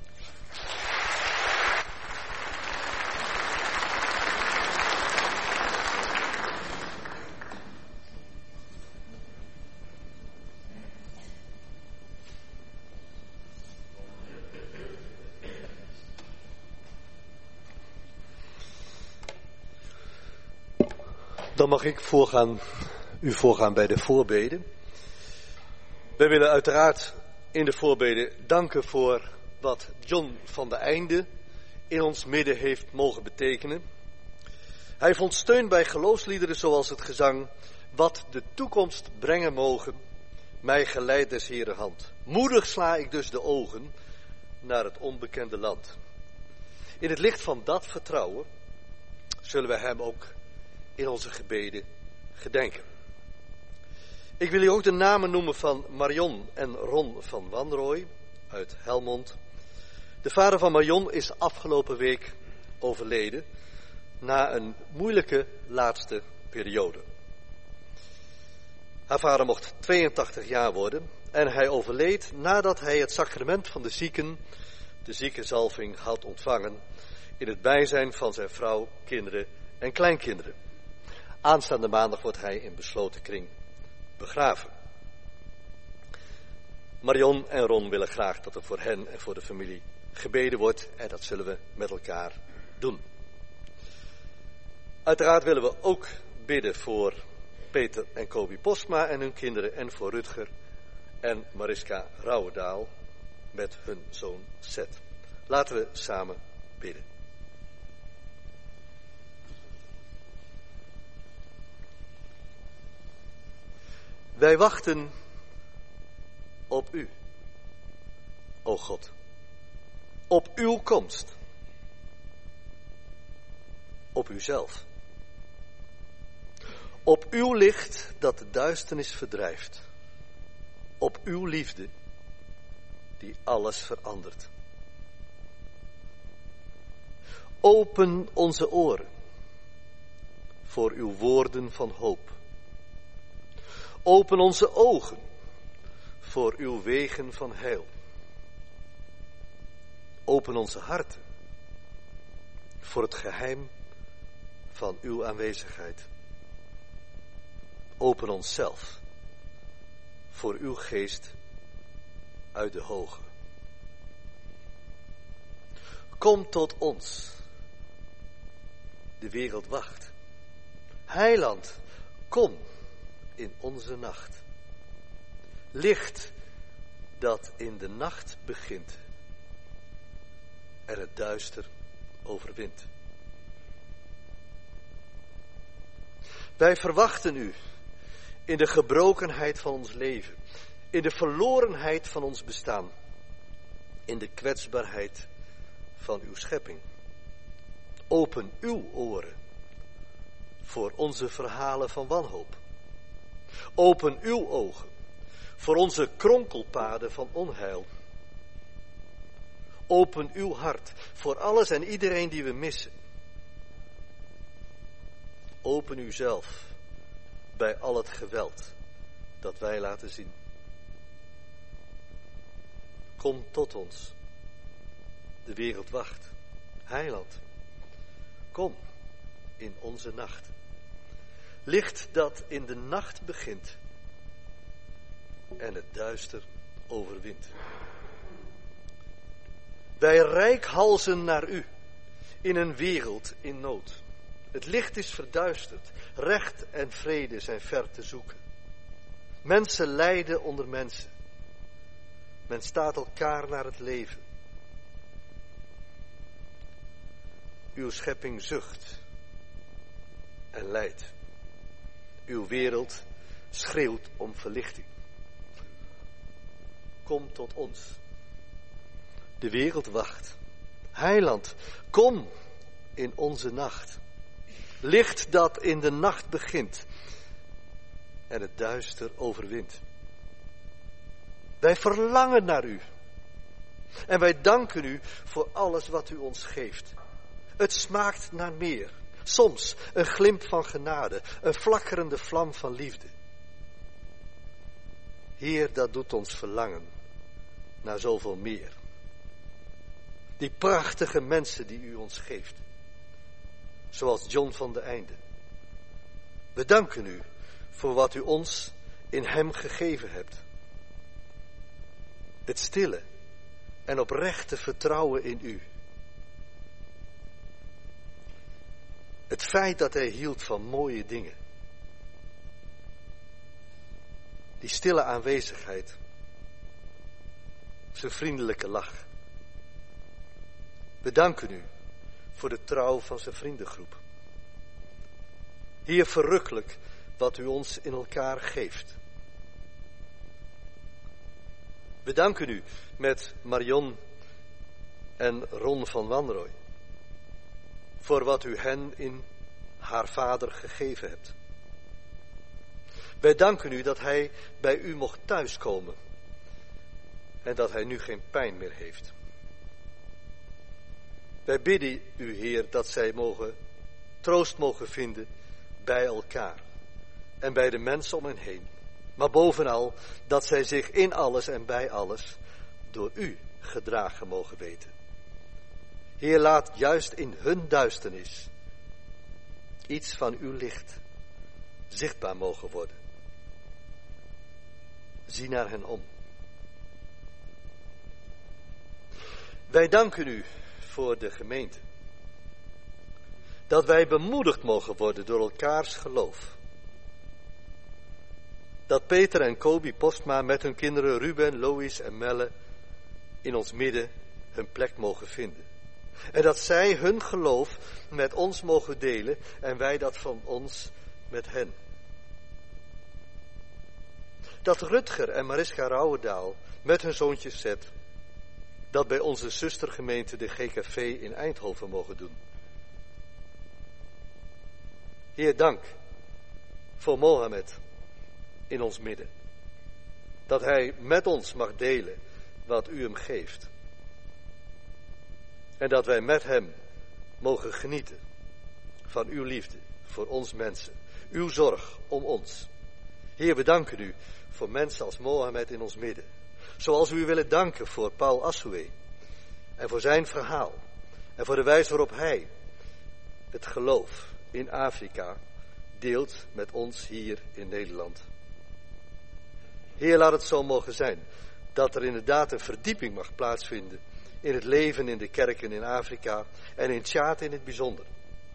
Dan mag ik u voorgaan bij de voorbeden. Wij willen uiteraard in de voorbeden danken voor wat John van de Einde in ons midden heeft mogen betekenen. Hij vond steun bij geloofsliederen zoals het gezang, wat de toekomst brengen mogen, mij geleidt des Heeren hand. Moedig sla ik dus de ogen naar het onbekende land. In het licht van dat vertrouwen zullen wij hem ook in onze gebeden gedenken. Ik wil u ook de namen noemen van Marion en Ron van Wanrooy uit Helmond. De vader van Marion is afgelopen week overleden na een moeilijke laatste periode. Haar vader mocht 82 jaar worden en hij overleed nadat hij het sacrament van de ziekenzalving had ontvangen in het bijzijn van zijn vrouw, kinderen en kleinkinderen. Aanstaande maandag wordt hij in besloten kring begraven. Marion en Ron willen graag dat er voor hen en voor de familie gebeden wordt en dat zullen we met elkaar doen. Uiteraard willen we ook bidden voor Peter en Kobi Postma en hun kinderen en voor Rutger en Mariska Rouwendaal. met hun zoon Seth. Laten we samen bidden. Wij wachten op u, o God, op uw komst, op uzelf, op uw licht dat de duisternis verdrijft, op uw liefde die alles verandert. Open onze oren voor uw woorden van hoop. Open onze ogen voor uw wegen van heil. Open onze harten voor het geheim van uw aanwezigheid. Open onszelf voor uw geest uit de hoge. Kom tot ons. De wereld wacht. Heiland, kom in onze nacht. Licht dat in de nacht begint en het duister overwint. Wij verwachten u in de gebrokenheid van ons leven, in de verlorenheid van ons bestaan, in de kwetsbaarheid van uw schepping. Open uw oren voor onze verhalen van wanhoop. Open uw ogen voor onze kronkelpaden van onheil. Open uw hart voor alles en iedereen die we missen. Open uzelf bij al het geweld dat wij laten zien. Kom tot ons. De wereld wacht. Heiland, kom in onze nacht. Licht dat in de nacht begint en het duister overwint. Wij reikhalzen naar u in een wereld in nood. Het licht is verduisterd, recht en vrede zijn ver te zoeken. Mensen lijden onder mensen. Men staat elkaar naar het leven. Uw schepping zucht en lijdt. Uw wereld schreeuwt om verlichting. Kom tot ons. De wereld wacht. Heiland, kom in onze nacht. Licht dat in de nacht begint en het duister overwint. Wij verlangen naar u. En wij danken u voor alles wat u ons geeft. Het smaakt naar meer. Soms een glimp van genade, een flakkerende vlam van liefde. Heer, dat doet ons verlangen naar zoveel meer. Die prachtige mensen die u ons geeft. Zoals John van den Einde. We danken u voor wat u ons in hem gegeven hebt. Het stille en oprechte vertrouwen in u. Het feit dat hij hield van mooie dingen. Die stille aanwezigheid. Zijn vriendelijke lach. We danken u voor de trouw van zijn vriendengroep. Heer, verrukkelijk wat u ons in elkaar geeft. We danken u met Marion en Ron van Wanrooy voor wat u hen in haar vader gegeven hebt. Wij danken u dat hij bij u mocht thuiskomen en dat hij nu geen pijn meer heeft. Wij bidden u, Heer, dat zij troost mogen vinden bij elkaar en bij de mensen om hen heen. Maar bovenal dat zij zich in alles en bij alles door u gedragen mogen weten. Heer, laat juist in hun duisternis iets van uw licht zichtbaar mogen worden. Zie naar hen om. Wij danken u voor de gemeente. Dat wij bemoedigd mogen worden door elkaars geloof. Dat Peter en Kobi Postma met hun kinderen Ruben, Lois en Melle in ons midden hun plek mogen vinden. En dat zij hun geloof met ons mogen delen en wij dat van ons met hen. Dat Rutger en Mariska Rouwendaal met hun zoontje Seth dat bij onze zustergemeente de GKV in Eindhoven mogen doen. Heer, dank voor Mohammed in ons midden. Dat hij met ons mag delen wat u hem geeft. En dat wij met hem mogen genieten van uw liefde voor ons mensen. Uw zorg om ons. Heer, we danken u voor mensen als Mohammed in ons midden. Zoals we u willen danken voor Paul Assoe. En voor zijn verhaal. En voor de wijze waarop hij het geloof in Afrika deelt met ons hier in Nederland. Heer, laat het zo mogen zijn dat er inderdaad een verdieping mag plaatsvinden in het leven in de kerken in Afrika en in Tjaad in het bijzonder.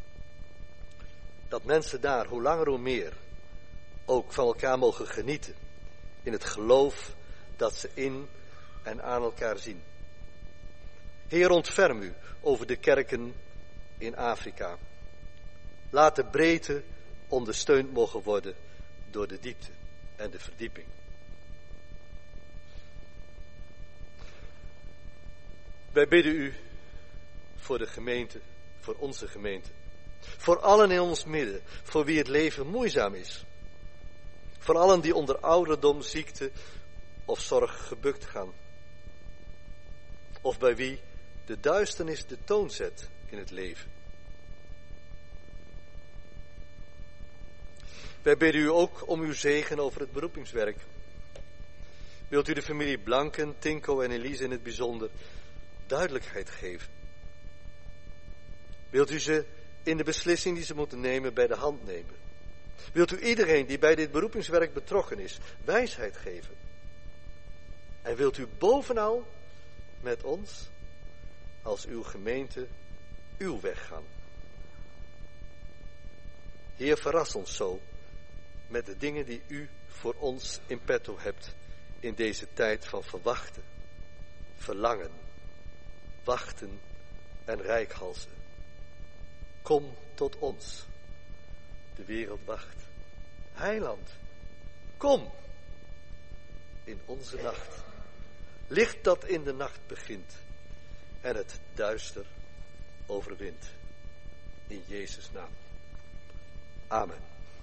Dat mensen daar hoe langer hoe meer ook van elkaar mogen genieten in het geloof dat ze in en aan elkaar zien. Heer, ontferm u over de kerken in Afrika. Laat de breedte ondersteund mogen worden door de diepte en de verdieping. Wij bidden u voor de gemeente, voor onze gemeente. Voor allen in ons midden, voor wie het leven moeizaam is. Voor allen die onder ouderdom, ziekte of zorg gebukt gaan. Of bij wie de duisternis de toon zet in het leven. Wij bidden u ook om uw zegen over het beroepingswerk. Wilt u de familie Blanken, Tinko en Elise in het bijzonder duidelijkheid geven? Wilt u ze in de beslissing die ze moeten nemen bij de hand nemen? Wilt u iedereen die bij dit beroepingswerk betrokken is wijsheid geven? En wilt u bovenal met ons als uw gemeente uw weg gaan? Heer, verras ons zo met de dingen die u voor ons in petto hebt in deze tijd van verwachten, verlangen, wachten en reikhalzen. Kom tot ons. De wereld wacht. Heiland, kom in onze nacht. Licht dat in de nacht begint en het duister overwint. In Jezus' naam. Amen.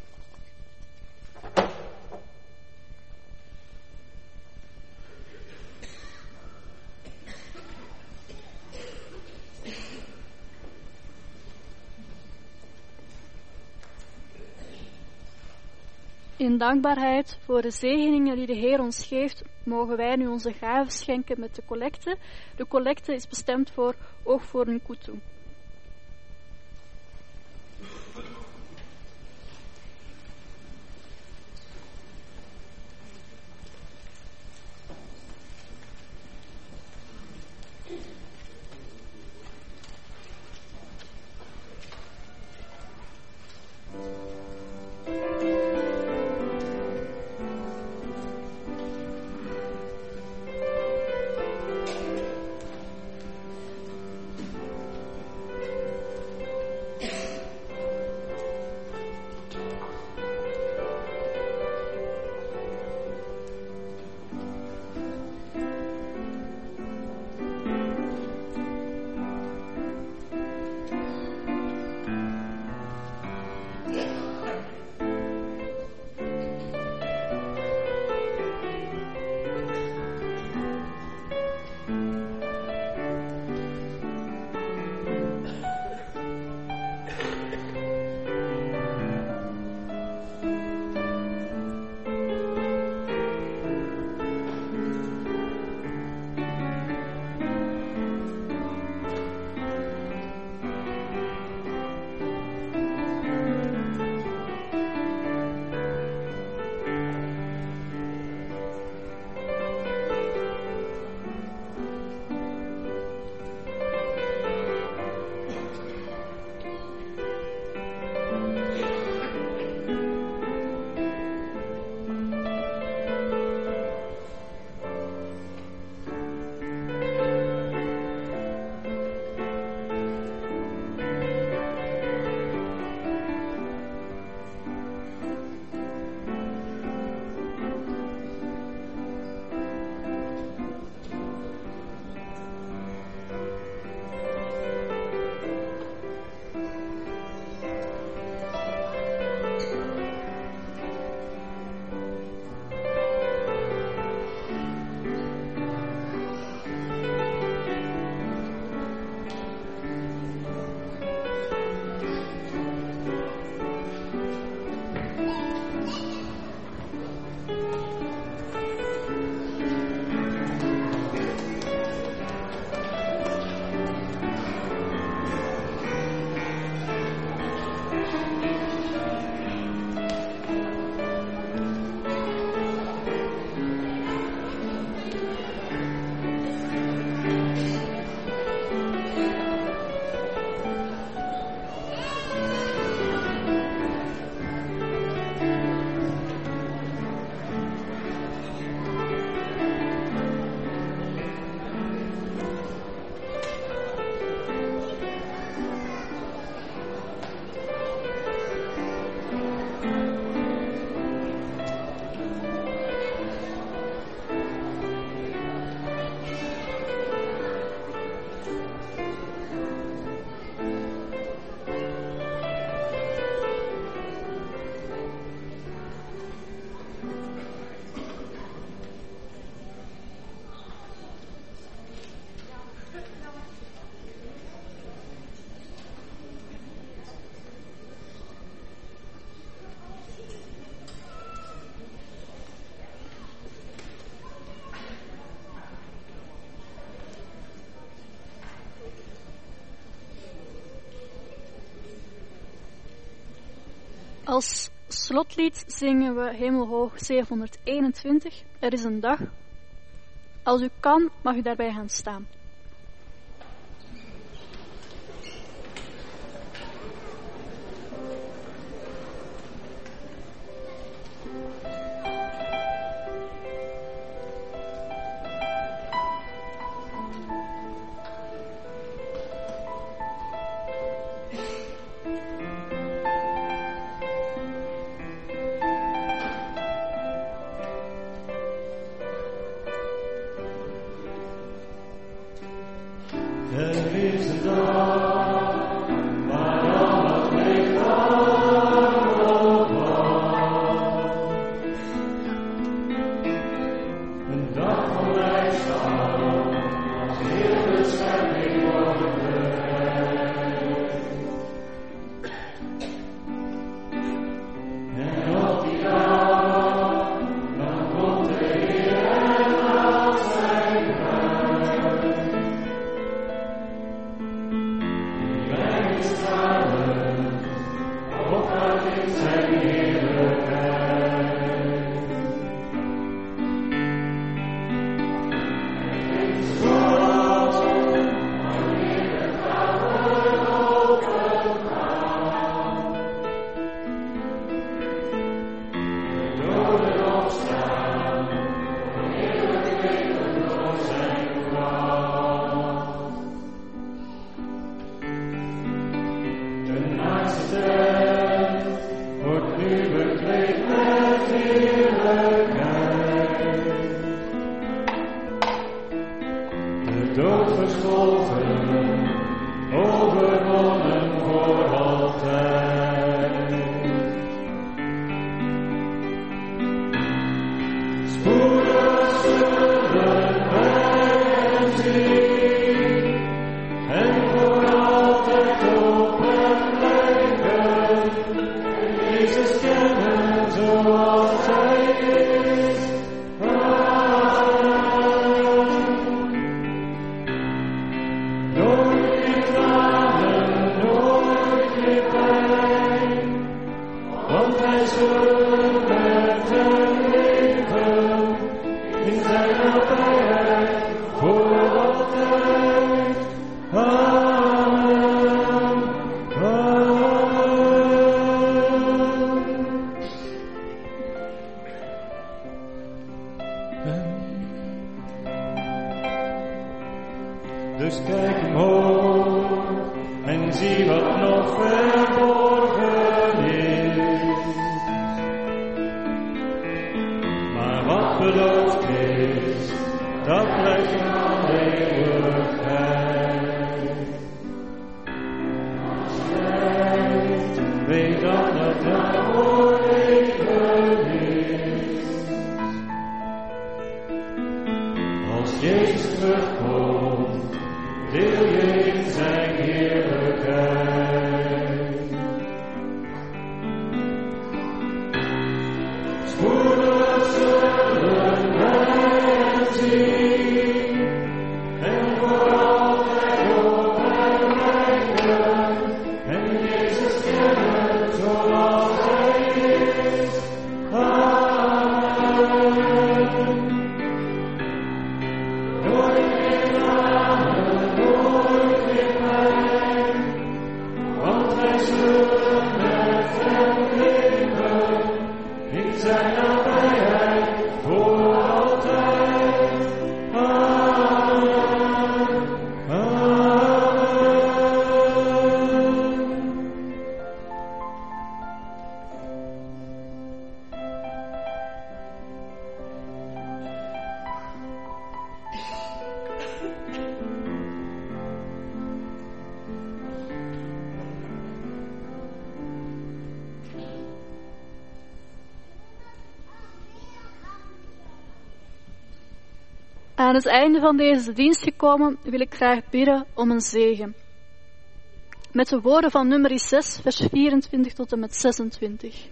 In dankbaarheid voor de zegeningen die de Heer ons geeft, mogen wij nu onze gaven schenken met de collecte. De collecte is bestemd voor Oog voor Nkutu. Als slotlied zingen we Hemelhoog 721. Er is een dag. Als u kan, mag u daarbij gaan staan. Dus kijk omhoog en zie wat nog verborgen is. Maar wat beloofd is, dat blijft in alle eeuwigheid. Als jij weet dan dat het voor eeuwig is. Als Jezus terugkomt, deel je in zijn heerlijkheid. Spoedig zullen wij hem zien en voor altijd op hem lijken en Jezus kennen zoals hij is. Amen. Nooit meer tranen, nooit meer pijn, want wij zullen met hem leven in zijn nabijheid voor altijd. Amen. Amen. Aan het einde van deze dienst gekomen wil ik graag bidden om een zegen. Met de woorden van nummer 6, vers 24 tot en met 26.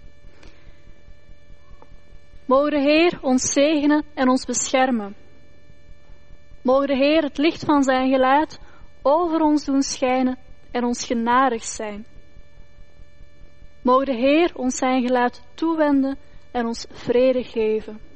Mogen de Heer ons zegenen en ons beschermen. Mogen de Heer het licht van zijn gelaat over ons doen schijnen en ons genadig zijn. Mogen de Heer ons zijn gelaat toewenden en ons vrede geven.